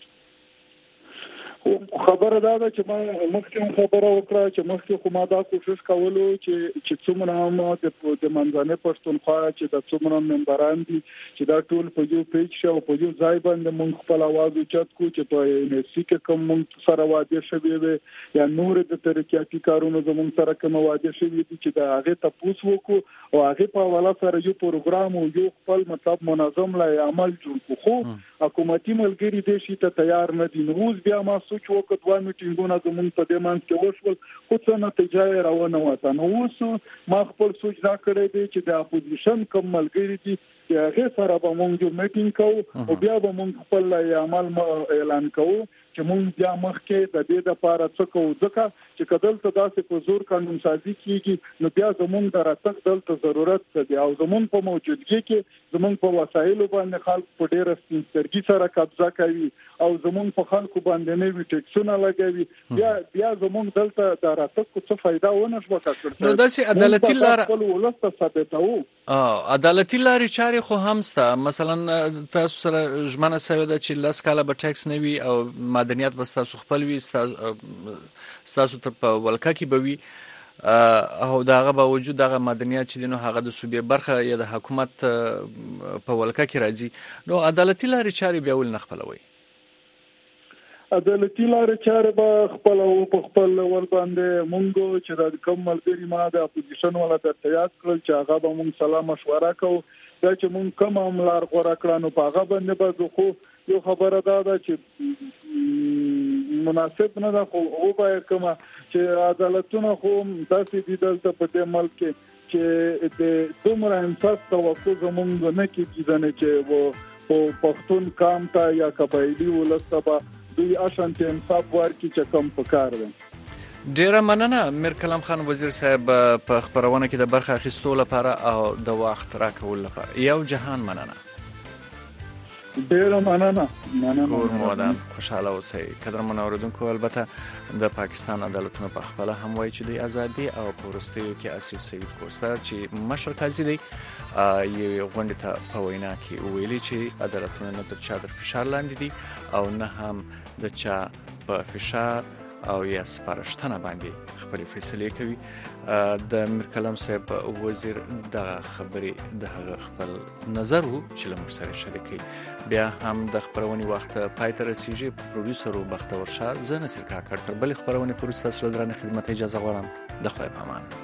خبره دا ده چې ما مخکې خبره وکړه چې مخکې خو ما دا کوشش کولو چې چې څومره هم د منځنۍ پښتونخوا چې د څومره ممبران دي چې دا ټول په یو پیج شي او په یو ځای باندې موږ خپل اواز اوچت کړو چې په ان اس سی کې کوم موږ سره واده شوي وي یا نور د ترقیاتي کارونو زموږ سره کوم واده شوي دي چې د هغه تاسو وکړو او هغه په حواله سره یو پروګرام او یو خپل مطلب منظم لای عمل جوړ کړو. خو حکومتي ملګری دې شي ته تیار نه دي. نو بیا ما سوچ وکړ دوه میټینګونه زموږ په دې منځ کې وشول، خو څه نتیجه یې راونه وته. نو اوس ما خپل سوچ دا کړی دی چې د اپوزیشن کوم ملګري دي چې هغه سره به موږ یو میټینګ کوو او بیا به موږ خپل عمل اعلان کوو چې موږ بیا مخکې د دې لپاره څه کوو. ځکه چې کدلته داسې په زور قانون سازي کیږي نو بیا زموږ د راتګ دلته ضرورت دی او زموږ په موجودګي کې زموږ په وسایلو باندې خلک په ډېر سترګي سره قبضه کوي او زموږ په خلکو باندې نوي ټیکسونه لګوي. بیا بیا زموږ دلته د راتګ څه فائدہ ونه شو کړ. نو داسې عدالتي لار خپل ولست ثابتو اه عدالتي لارې چارې خو هم سته. مثلا تاسو سره ژمنه شوې ده چې لاس کاله به ټیکس نه وي او مدنیت به تاسو خپل وي، تاسو ته په ولکه کې به وي او دغه به وجود دغه مدنیت چې دینو هغه د صوبې برخه یا د حکومت په ولکه کې راځي. نو عدالتي لارې چارې بیا ول نه خپلوي. عدالتي لارې چارې به خپل او په خپل ور باندې مونږ چې د کوم ملګری ما د اپوزیشن ولا د تیار کړل چې هغه به مونږ سلام مشوره کوو دا چې مونږ کوم املار غوړه کړو په هغه باندې به خو یو خبره دا ده چې مناسب نه ده. خو او به کومه چې عدالتونه خو داسې دي دلته په دې ملک کې چې د دومره انصاف توقع زمونږ نه کېږي ځنه چې و پښتون قام ته یا قبایلي ولس ته دوی اشانتي انصاف ورکړي چې کوم پکار دی. ډیره مننه میر کلام خان وزیر صاحب په خبرونه کې د برخه اخیستو لپاره او د وخت راکول لپاره. یو جهان مننه. ډیره مننه. مننه. کور مودان خوشاله اوسئ. قدرمن اوریدونکو، البته د پاکستان عدالتونو په خپل هم وایي چې د ازادي او پرستیو کې اسیف سید کوستر چې مشر قاضي دی یو غونډه ته په وینا کې ویلي چې عدالتونه نه د چا د فشار لاندې دي او نه هم د چا په فشار او یا سپارښتنه باندې خپل فیصلې کوي. د میر کلام صاحب وزیر د خبرې د هغه خپل نظر وو چې له موږ سره شریکي. بیا هم د خبرونې وخت پای ته رسیږي. پروډوسر بختور شاه، زه نصر کاکړ تر بلې خبرونې پورې ستاسو له درنه خدمت اجازه غواړم. د خدای په امان.